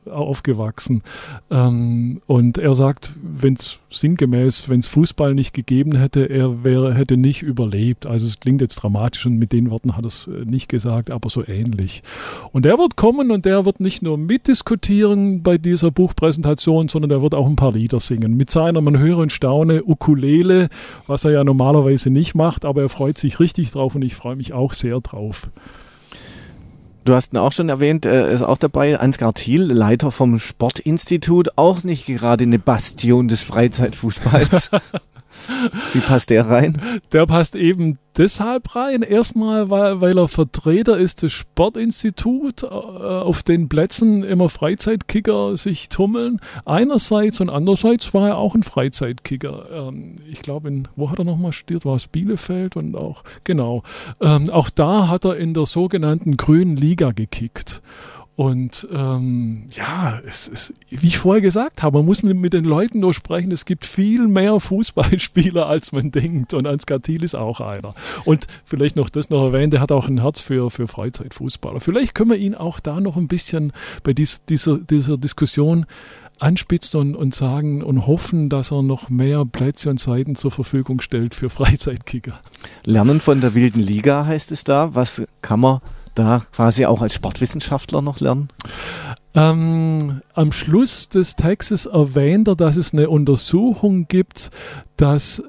aufgewachsen. Und er sagt, wenn es Fußball nicht gegeben hätte, hätte nicht überlebt. Also es klingt jetzt dramatisch und mit den Worten hat er es nicht gesagt, aber so ähnlich. Und er wird kommen und der wird nicht nur mitdiskutieren bei dieser Buchpräsentation, sondern er wird auch ein paar Lieder singen. Mit seiner, man höre und staune, Ukulele, was er ja normalerweise nicht macht, aber er freut sich richtig drauf und ich freue mich auch sehr drauf. Du hast ihn auch schon erwähnt, er ist auch dabei, Ansgar Thiel, Leiter vom Sportinstitut, auch nicht gerade eine Bastion des Freizeitfußballs. Wie passt der rein? Der passt eben deshalb rein. Erstmal, weil er Vertreter ist des Sportinstituts, auf den Plätzen immer Freizeitkicker sich tummeln. Einerseits und andererseits war er auch ein Freizeitkicker. Ich glaube, wo hat er nochmal studiert? War es Bielefeld? Und auch, genau. Auch da hat er in der sogenannten Grünen Liga gekickt. Und es ist, wie ich vorher gesagt habe, man muss mit den Leuten nur sprechen. Es gibt viel mehr Fußballspieler, als man denkt. Und Ansgar Thiel ist auch einer. Und vielleicht noch das noch erwähnt, der hat auch ein Herz für Freizeitfußballer. Vielleicht können wir ihn auch da noch ein bisschen bei dieser Diskussion anspitzen und sagen und hoffen, dass er noch mehr Plätze und Seiten zur Verfügung stellt für Freizeitkicker. Lernen von der wilden Liga heißt es da. Was kann man da quasi auch als Sportwissenschaftler noch lernen? Am Schluss des Textes erwähnt er, dass es eine Untersuchung gibt, dass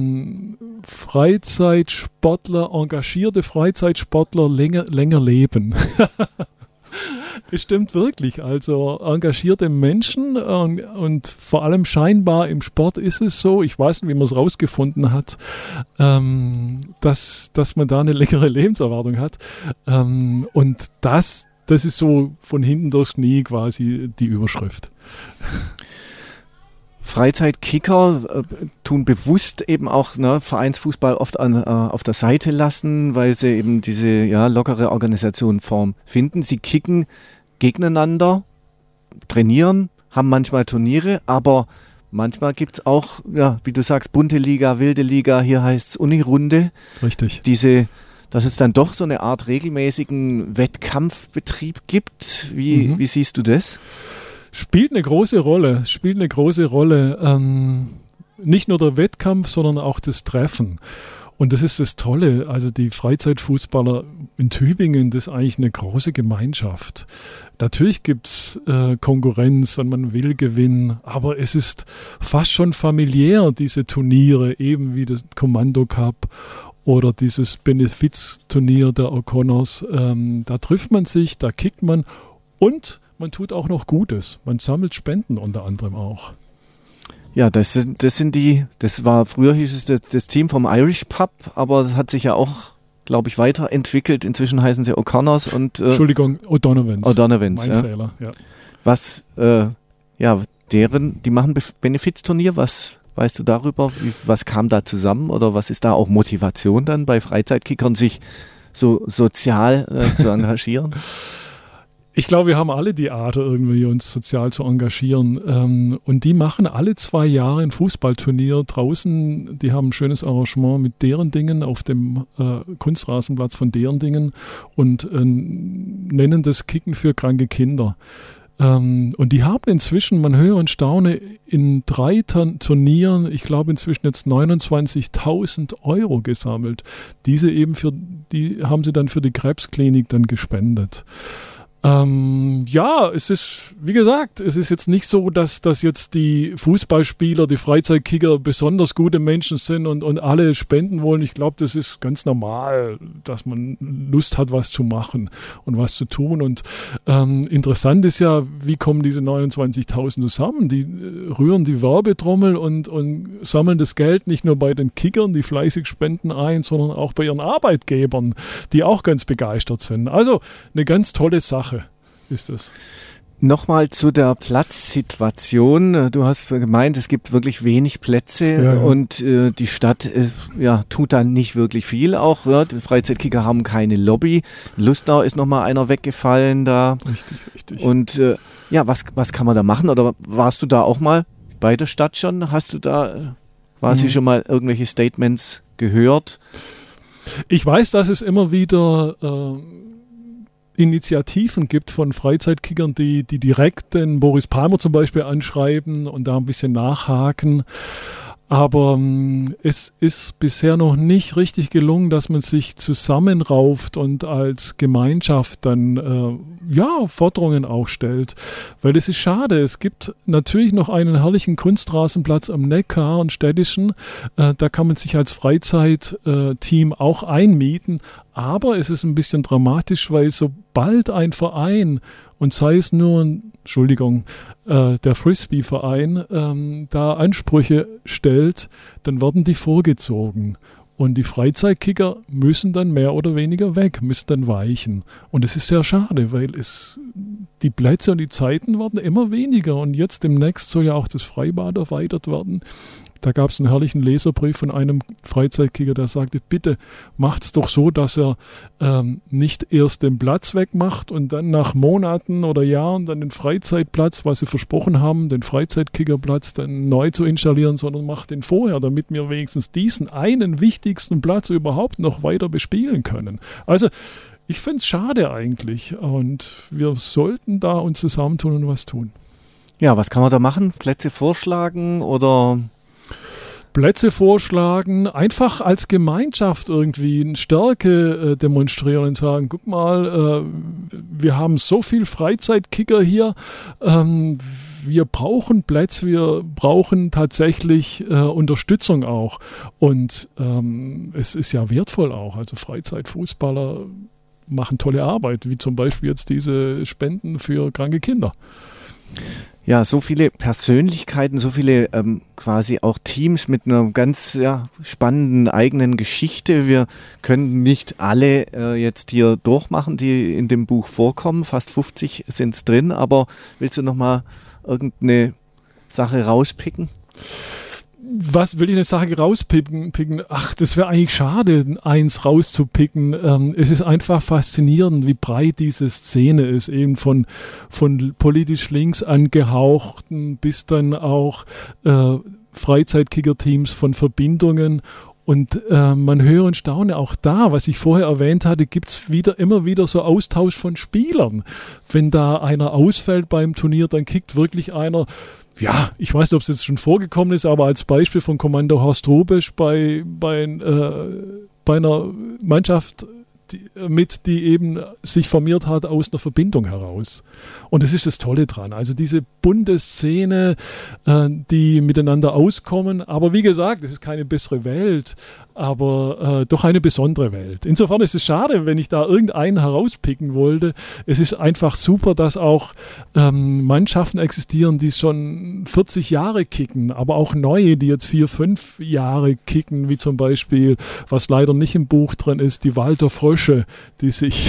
engagierte Freizeitsportler länger leben. Es stimmt wirklich. Also engagierte Menschen und vor allem scheinbar im Sport ist es so, ich weiß nicht, wie man es rausgefunden hat, dass man da eine längere Lebenserwartung hat. Und das ist so von hinten durchs Knie quasi die Überschrift. Freizeitkicker tun bewusst eben auch Vereinsfußball oft auf der Seite lassen, weil sie eben diese lockere Organisationsform finden. Sie kicken gegeneinander, trainieren, haben manchmal Turniere, aber manchmal gibt es auch, wie du sagst, bunte Liga, wilde Liga, hier heißt es Unirunde. Richtig. Dass es dann doch so eine Art regelmäßigen Wettkampfbetrieb gibt. Wie siehst du das? Spielt eine große Rolle. Nicht nur der Wettkampf, sondern auch das Treffen. Und das ist das Tolle. Also die Freizeitfußballer in Tübingen, das ist eigentlich eine große Gemeinschaft. Natürlich gibt es Konkurrenz und man will gewinnen, aber es ist fast schon familiär, diese Turniere, eben wie das Kommando Cup oder dieses Benefizturnier der O'Connors. Da trifft man sich, da kickt man und man tut auch noch Gutes. Man sammelt Spenden unter anderem auch. Ja, das war früher hieß es das Team vom Irish Pub, aber das hat sich ja auch, glaube ich, weiterentwickelt. Inzwischen heißen sie O'Connors und Entschuldigung, O'Donovans. Mein Fehler, ja. Was, die machen Benefizturnier, was weißt du darüber? Was kam da zusammen oder was ist da auch Motivation dann bei Freizeitkickern, sich so sozial zu engagieren? Ich glaube, wir haben alle die Art, irgendwie uns sozial zu engagieren. Und die machen alle 2 Jahre ein Fußballturnier draußen. Die haben ein schönes Arrangement mit deren Dingen auf dem Kunstrasenplatz von deren Dingen und nennen das Kicken für kranke Kinder. Und die haben inzwischen, man höre und staune, in 3 Turnieren, ich glaube inzwischen jetzt 29.000 Euro gesammelt. Die haben sie dann für die Krebsklinik dann gespendet. Es ist, wie gesagt, es ist jetzt nicht so, dass jetzt die Fußballspieler, die Freizeitkicker besonders gute Menschen sind und alle spenden wollen. Ich glaube, das ist ganz normal, dass man Lust hat, was zu machen und was zu tun. Und interessant ist ja, wie kommen diese 29.000 zusammen? Die rühren die Werbetrommel und sammeln das Geld nicht nur bei den Kickern, die fleißig spenden ein, sondern auch bei ihren Arbeitgebern, die auch ganz begeistert sind. Also eine ganz tolle Sache ist es. Nochmal zu der Platzsituation. Du hast gemeint, es gibt wirklich wenig Plätze und die Stadt tut da nicht wirklich viel. Auch die Freizeitkicker haben keine Lobby. In Lustau ist nochmal einer weggefallen da. Richtig. Und was kann man da machen? Oder warst du da auch mal bei der Stadt schon? Hast du da quasi schon mal irgendwelche Statements gehört? Ich weiß, dass es immer wieder Initiativen gibt von Freizeitkickern, die direkt den Boris Palmer zum Beispiel anschreiben und da ein bisschen nachhaken. Aber es ist bisher noch nicht richtig gelungen, dass man sich zusammenrauft und als Gemeinschaft dann Forderungen auch stellt. Weil es ist schade. Es gibt natürlich noch einen herrlichen Kunstrasenplatz am Neckar, einen städtischen. Da kann man sich als Freizeitteam auch einmieten. Aber es ist ein bisschen dramatisch, weil sobald ein Verein, und sei es nur der Frisbee-Verein, da Ansprüche stellt, dann werden die vorgezogen. Und die Freizeitkicker müssen dann mehr oder weniger weg, müssen dann weichen. Und es ist sehr schade, weil die Plätze und die Zeiten werden immer weniger. Und jetzt demnächst soll ja auch das Freibad erweitert werden. Da gab es einen herrlichen Leserbrief von einem Freizeitkicker, der sagte, bitte macht's doch so, dass er nicht erst den Platz wegmacht und dann nach Monaten oder Jahren dann den Freizeitplatz, was sie versprochen haben, den Freizeitkickerplatz dann neu zu installieren, sondern macht den vorher, damit wir wenigstens diesen einen wichtigsten Platz überhaupt noch weiter bespielen können. Also ich finde es schade eigentlich und wir sollten da uns zusammentun und was tun. Ja, was kann man da machen? Plätze vorschlagen oder... Plätze vorschlagen, einfach als Gemeinschaft irgendwie eine Stärke demonstrieren und sagen, guck mal, wir haben so viel Freizeitkicker hier, wir brauchen Plätze, wir brauchen tatsächlich Unterstützung auch. Und es ist ja wertvoll auch, also Freizeitfußballer machen tolle Arbeit, wie zum Beispiel jetzt diese Spenden für kranke Kinder. Ja, so viele Persönlichkeiten, so viele quasi auch Teams mit einer ganz spannenden eigenen Geschichte. Wir können nicht alle jetzt hier durchmachen, die in dem Buch vorkommen. Fast 50 sind es drin, aber willst du nochmal irgendeine Sache rauspicken? Was will ich eine Sache rauspicken? Ach, das wäre eigentlich schade, eins rauszupicken. Es ist einfach faszinierend, wie breit diese Szene ist, eben von politisch links angehauchten bis dann auch Freizeitkicker-Teams von Verbindungen. Und man höre und staune auch da, was ich vorher erwähnt hatte, gibt es immer wieder so Austausch von Spielern. Wenn da einer ausfällt beim Turnier, dann kickt wirklich einer. Ja, ich weiß nicht, ob es jetzt schon vorgekommen ist, aber als Beispiel von Kommando Horst Rubisch bei einer Mannschaft die eben sich formiert hat aus einer Verbindung heraus. Und das ist das Tolle dran. Also diese bunte Szene, die miteinander auskommen. Aber wie gesagt, es ist keine bessere Welt, aber doch eine besondere Welt. Insofern ist es schade, wenn ich da irgendeinen herauspicken wollte. Es ist einfach super, dass auch Mannschaften existieren, die schon 40 Jahre kicken, aber auch neue, die jetzt 4, 5 Jahre kicken, wie zum Beispiel, was leider nicht im Buch drin ist, die Walter Frösche, die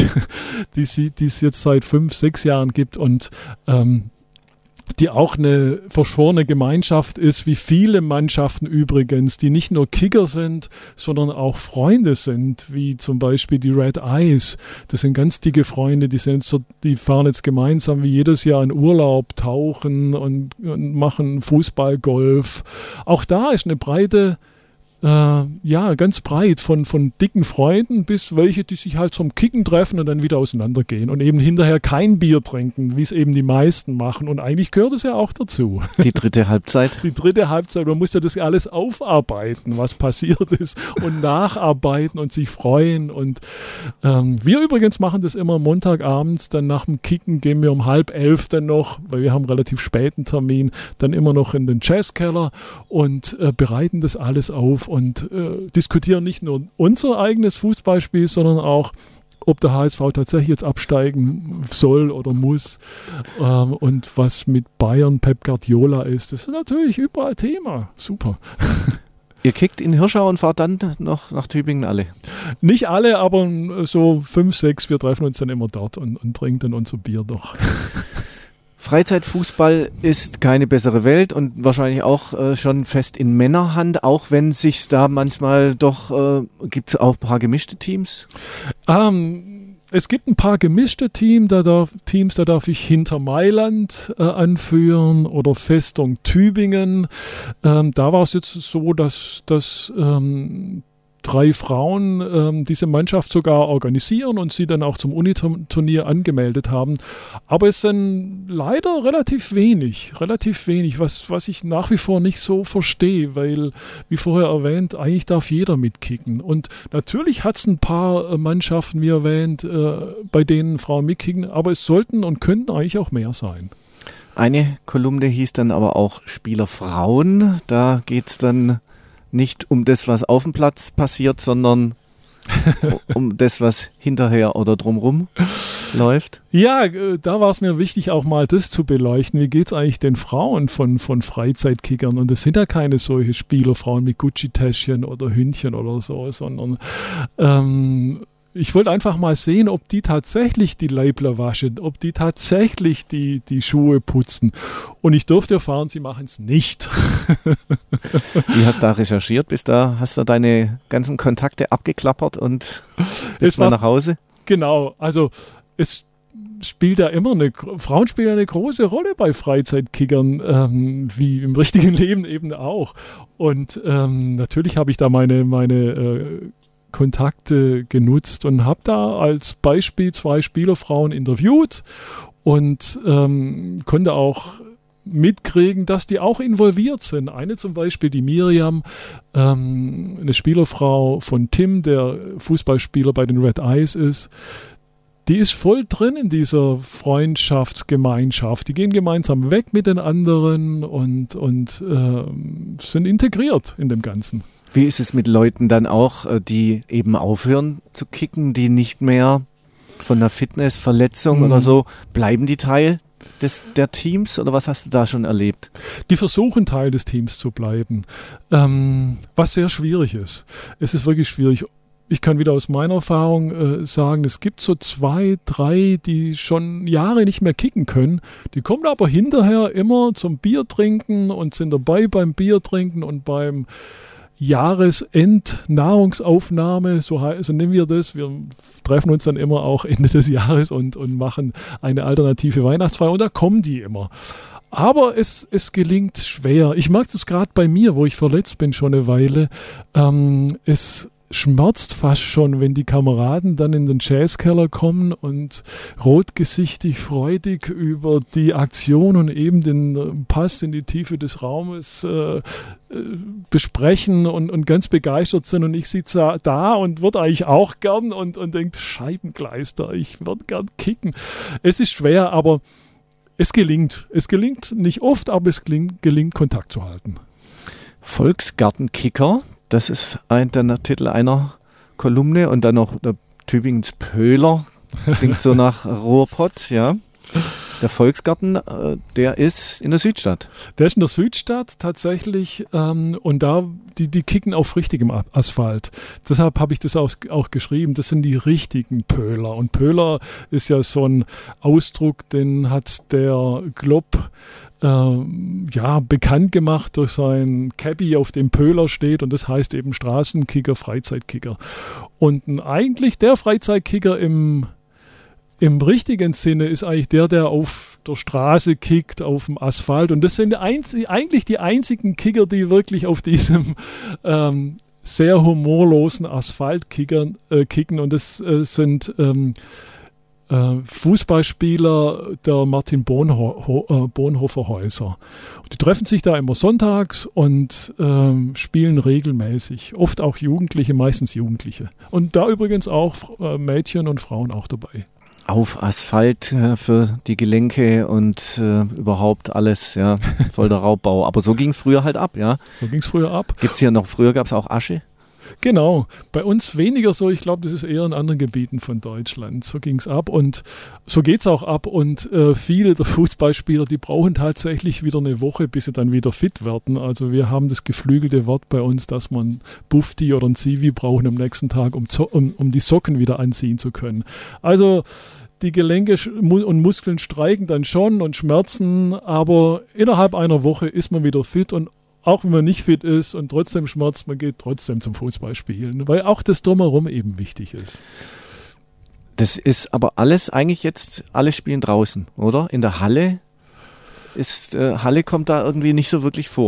es jetzt seit 5, 6 Jahren gibt und die auch eine verschworene Gemeinschaft ist, wie viele Mannschaften übrigens, die nicht nur Kicker sind, sondern auch Freunde sind, wie zum Beispiel die Red Eyes. Das sind ganz dicke Freunde, die fahren jetzt gemeinsam wie jedes Jahr in Urlaub, tauchen und machen Fußballgolf. Auch da ist eine breite ganz breit von dicken Freunden bis welche, die sich halt zum Kicken treffen und dann wieder auseinandergehen und eben hinterher kein Bier trinken, wie es eben die meisten machen. Und eigentlich gehört es ja auch dazu. Die dritte Halbzeit. Die dritte Halbzeit. Man muss ja das alles aufarbeiten, was passiert ist und nacharbeiten und sich freuen. Und wir übrigens machen das immer Montagabends, dann nach dem Kicken gehen wir um 10:30 dann noch, weil wir haben einen relativ späten Termin, dann immer noch in den Jazzkeller und bereiten das alles auf und diskutieren nicht nur unser eigenes Fußballspiel, sondern auch, ob der HSV tatsächlich jetzt absteigen soll oder muss und was mit Bayern Pep Guardiola ist. Das ist natürlich überall Thema. Super. Ihr kickt in Hirschau und fahrt dann noch nach Tübingen alle? Nicht alle, aber so 5, 6. Wir treffen uns dann immer dort und trinken dann unser Bier doch. Freizeitfußball ist keine bessere Welt und wahrscheinlich auch schon fest in Männerhand, auch wenn sich da manchmal doch, gibt es auch ein paar gemischte Teams? Es gibt ein paar gemischte Teams, da darf ich Hinter Mailand anführen oder Festung Tübingen. Da war es jetzt so, dass 3 Frauen diese Mannschaft sogar organisieren und sie dann auch zum Uniturnier angemeldet haben. Aber es sind leider relativ wenig, was ich nach wie vor nicht so verstehe, weil, wie vorher erwähnt, eigentlich darf jeder mitkicken. Und natürlich hat es ein paar Mannschaften, wie erwähnt, bei denen Frauen mitkicken, aber es sollten und könnten eigentlich auch mehr sein. Eine Kolumne hieß dann aber auch Spielerfrauen. Da geht es dann nicht um das, was auf dem Platz passiert, sondern um das, was hinterher oder drumherum läuft. Ja, da war es mir wichtig, auch mal das zu beleuchten. Wie geht es eigentlich den Frauen von Freizeitkickern? Und es sind ja keine solche Spielerfrauen mit Gucci-Täschchen oder Hündchen oder so, sondern ich wollte einfach mal sehen, ob die tatsächlich die Leibler waschen, ob die tatsächlich die Schuhe putzen. Und ich durfte erfahren, sie machen es nicht. Wie hast du da recherchiert? Hast du deine ganzen Kontakte abgeklappert und bist mal nach Hause? Genau, also es spielt ja immer Frauen spielen eine große Rolle bei Freizeitkickern, wie im richtigen Leben eben auch. Und natürlich habe ich da meine Kontakte genutzt und habe da als Beispiel 2 Spielerfrauen interviewt und konnte auch mitkriegen, dass die auch involviert sind. Eine zum Beispiel, die Miriam, eine Spielerfrau von Tim, der Fußballspieler bei den Red Eyes ist, die ist voll drin in dieser Freundschaftsgemeinschaft. Die gehen gemeinsam weg mit den anderen und sind integriert in dem Ganzen. Wie ist es mit Leuten dann auch, die eben aufhören zu kicken, die nicht mehr von einer Fitnessverletzung oder so, bleiben die Teil der Teams oder was hast du da schon erlebt? Die versuchen Teil des Teams zu bleiben, was sehr schwierig ist. Es ist wirklich schwierig. Ich kann wieder aus meiner Erfahrung sagen, es gibt so 2, 3, die schon Jahre nicht mehr kicken können. Die kommen aber hinterher immer zum Bier trinken und sind dabei beim Bier trinken und beim Jahresend-Nahrungsaufnahme, so nennen wir das. Wir treffen uns dann immer auch Ende des Jahres und machen eine alternative Weihnachtsfeier und da kommen die immer. Aber es gelingt schwer. Ich mag das gerade bei mir, wo ich verletzt bin schon eine Weile. Es schmerzt fast schon, wenn die Kameraden dann in den Jazzkeller kommen und rotgesichtig, freudig über die Aktion und eben den Pass in die Tiefe des Raumes besprechen und ganz begeistert sind und ich sitze da und würde eigentlich auch gern und denke, Scheibenkleister, ich würde gern kicken. Es ist schwer, aber es gelingt. Es gelingt nicht oft, aber es gelingt Kontakt zu halten. Volksgartenkicker, das ist der Titel einer Kolumne und dann noch der Tübingens Pöhler, klingt so nach Ruhrpott, ja. Der Volksgarten, der ist in der Südstadt. Der ist in der Südstadt tatsächlich und da, die kicken auf richtigem Asphalt. Deshalb habe ich das auch geschrieben, das sind die richtigen Pöhler. Und Pöhler ist ja so ein Ausdruck, den hat der Glob bekannt gemacht durch sein Cappy, auf dem Pöhler steht und das heißt eben Straßenkicker, Freizeitkicker. Und eigentlich der Freizeitkicker im richtigen Sinne ist eigentlich der auf der Straße kickt, auf dem Asphalt. Und das sind eigentlich die einzigen Kicker, die wirklich auf diesem sehr humorlosen Asphalt kicken. Und das sind Fußballspieler der Martin Bonhoeffer Häuser. Die treffen sich da immer sonntags und spielen regelmäßig. Oft auch Jugendliche, meistens Jugendliche. Und da übrigens auch Mädchen und Frauen auch dabei. Auf Asphalt für die Gelenke und überhaupt alles, ja, voll der Raubbau. Aber so ging es früher halt ab, ja. So ging es früher ab. Früher gab es auch Asche? Genau, bei uns weniger so, ich glaube, das ist eher in anderen Gebieten von Deutschland. So ging es ab und so geht es auch ab und viele der Fußballspieler, die brauchen tatsächlich wieder eine Woche, bis sie dann wieder fit werden. Also wir haben das geflügelte Wort bei uns, dass man Bufti oder ein Zivi brauchen am nächsten Tag, um die Socken wieder anziehen zu können. Also die Gelenke und Muskeln streiken dann schon und schmerzen, aber innerhalb einer Woche ist man wieder fit und auch wenn man nicht fit ist und trotzdem schmerzt, man geht trotzdem zum Fußballspielen, weil auch das Drumherum eben wichtig ist. Das ist aber alles eigentlich jetzt, alle spielen draußen, oder? In der Halle Halle kommt da irgendwie nicht so wirklich vor.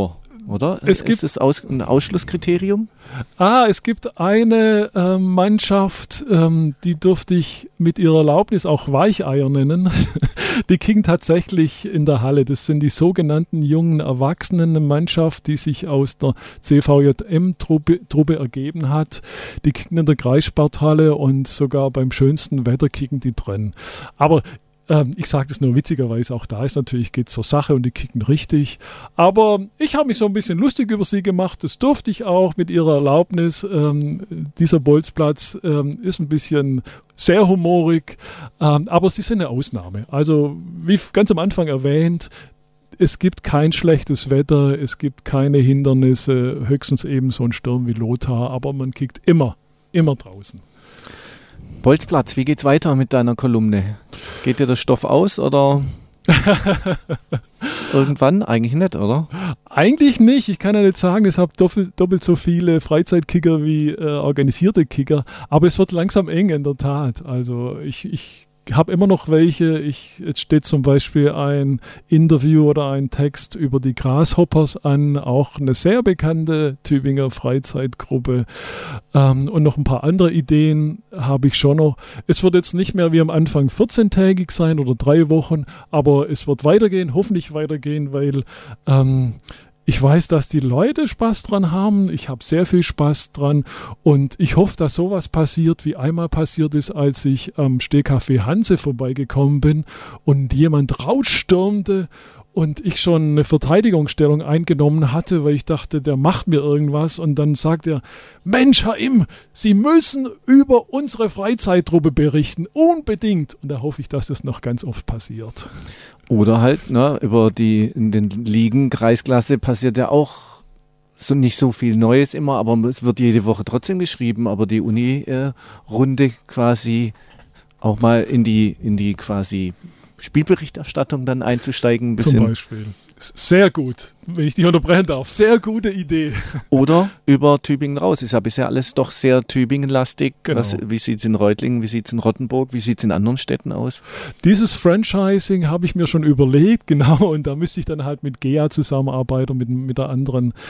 oder? Ist das ein Ausschlusskriterium? Es gibt eine Mannschaft, die dürfte ich mit ihrer Erlaubnis auch Weicheier nennen. Die kicken tatsächlich in der Halle. Das sind die sogenannten jungen Erwachsenen, eine Mannschaft, die sich aus der CVJM-Truppe ergeben hat. Die kicken in der Kreissporthalle und sogar beim schönsten Wetter kicken die drin. Aber ich sage das nur witzigerweise, auch da ist natürlich, geht zur Sache und die kicken richtig. Aber ich habe mich so ein bisschen lustig über sie gemacht, das durfte ich auch mit ihrer Erlaubnis. Dieser Bolzplatz ist ein bisschen sehr humorig, aber sie sind eine Ausnahme. Also wie ganz am Anfang erwähnt, es gibt kein schlechtes Wetter, es gibt keine Hindernisse, höchstens eben so ein Sturm wie Lothar, aber man kickt immer draußen. Bolzplatz, wie geht's weiter mit deiner Kolumne? Geht dir der Stoff aus oder irgendwann? Eigentlich nicht, oder? Eigentlich nicht. Ich kann ja nicht sagen, es habe doppelt so viele Freizeitkicker wie organisierte Kicker. Aber es wird langsam eng in der Tat. Also ich habe immer noch welche. Jetzt steht zum Beispiel ein Interview oder ein Text über die Grasshoppers an, auch eine sehr bekannte Tübinger Freizeitgruppe. Und noch ein paar andere Ideen habe ich schon noch. Es wird jetzt nicht mehr wie am Anfang 14-tägig sein oder 3 Wochen, aber es wird weitergehen, hoffentlich weitergehen, weil ich weiß, dass die Leute Spaß dran haben. Ich habe sehr viel Spaß dran und ich hoffe, dass sowas passiert, wie einmal passiert ist, als ich am Stehcafé Hanse vorbeigekommen bin und jemand rausstürmte und ich schon eine Verteidigungsstellung eingenommen hatte, weil ich dachte, der macht mir irgendwas. Und dann sagt er, Mensch, Herr Imm, Sie müssen über unsere Freizeittruppe berichten, unbedingt. Und da hoffe ich, dass es noch ganz oft passiert. Oder halt, in den Ligen, Kreisklasse passiert ja auch nicht so viel Neues immer, aber es wird jede Woche trotzdem geschrieben, aber die Uni-Runde quasi auch mal in die quasi Spielberichterstattung dann einzusteigen. Ein bisschen. Zum Beispiel. Sehr gut, wenn ich dich unterbrechen darf. Sehr gute Idee. Oder über Tübingen raus. Ist ja bisher alles doch sehr Tübingen-lastig. Genau. Wie sieht es in Reutlingen, wie sieht es in Rottenburg, wie sieht es in anderen Städten aus? Dieses Franchising habe ich mir schon überlegt, genau. Und da müsste ich dann halt mit GEA zusammenarbeiten, mit einer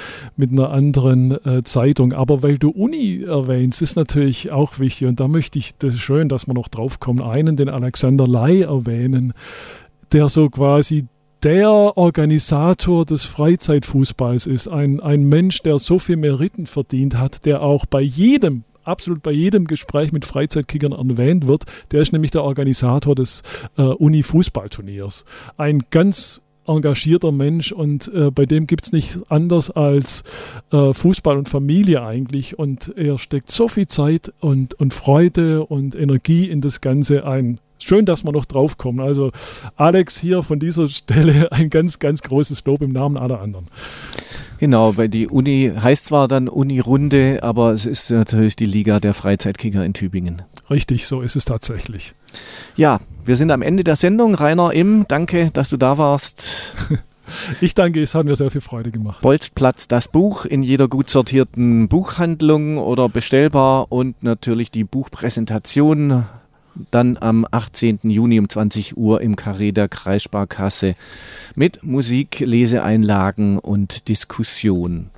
anderen Zeitung. Aber weil du Uni erwähnst, ist natürlich auch wichtig. Und da möchte ich, das ist schön, dass wir noch drauf kommen, den Alexander Ley erwähnen, der so quasi der Organisator des Freizeitfußballs ist, ein Mensch, der so viel Meriten verdient hat, der auch absolut bei jedem Gespräch mit Freizeitkickern erwähnt wird. Der ist nämlich der Organisator des Uni-Fußballturniers. Ein ganz engagierter Mensch und bei dem gibt es nicht anders als Fußball und Familie eigentlich und er steckt so viel Zeit und Freude und Energie in das Ganze ein. Schön, dass wir noch drauf kommen. Also Alex, hier von dieser Stelle ein ganz, ganz großes Lob im Namen aller anderen. Genau, weil die Uni heißt zwar dann Uni-Runde, aber es ist natürlich die Liga der Freizeitkicker in Tübingen. Richtig, so ist es tatsächlich. Ja, wir sind am Ende der Sendung. Rainer Imm, danke, dass du da warst. Ich danke, es hat mir sehr viel Freude gemacht. Bolzplatz, das Buch in jeder gut sortierten Buchhandlung oder bestellbar und natürlich die Buchpräsentation dann am 18. Juni um 20 Uhr im Carré der Kreissparkasse mit Musik, Leseeinlagen und Diskussion.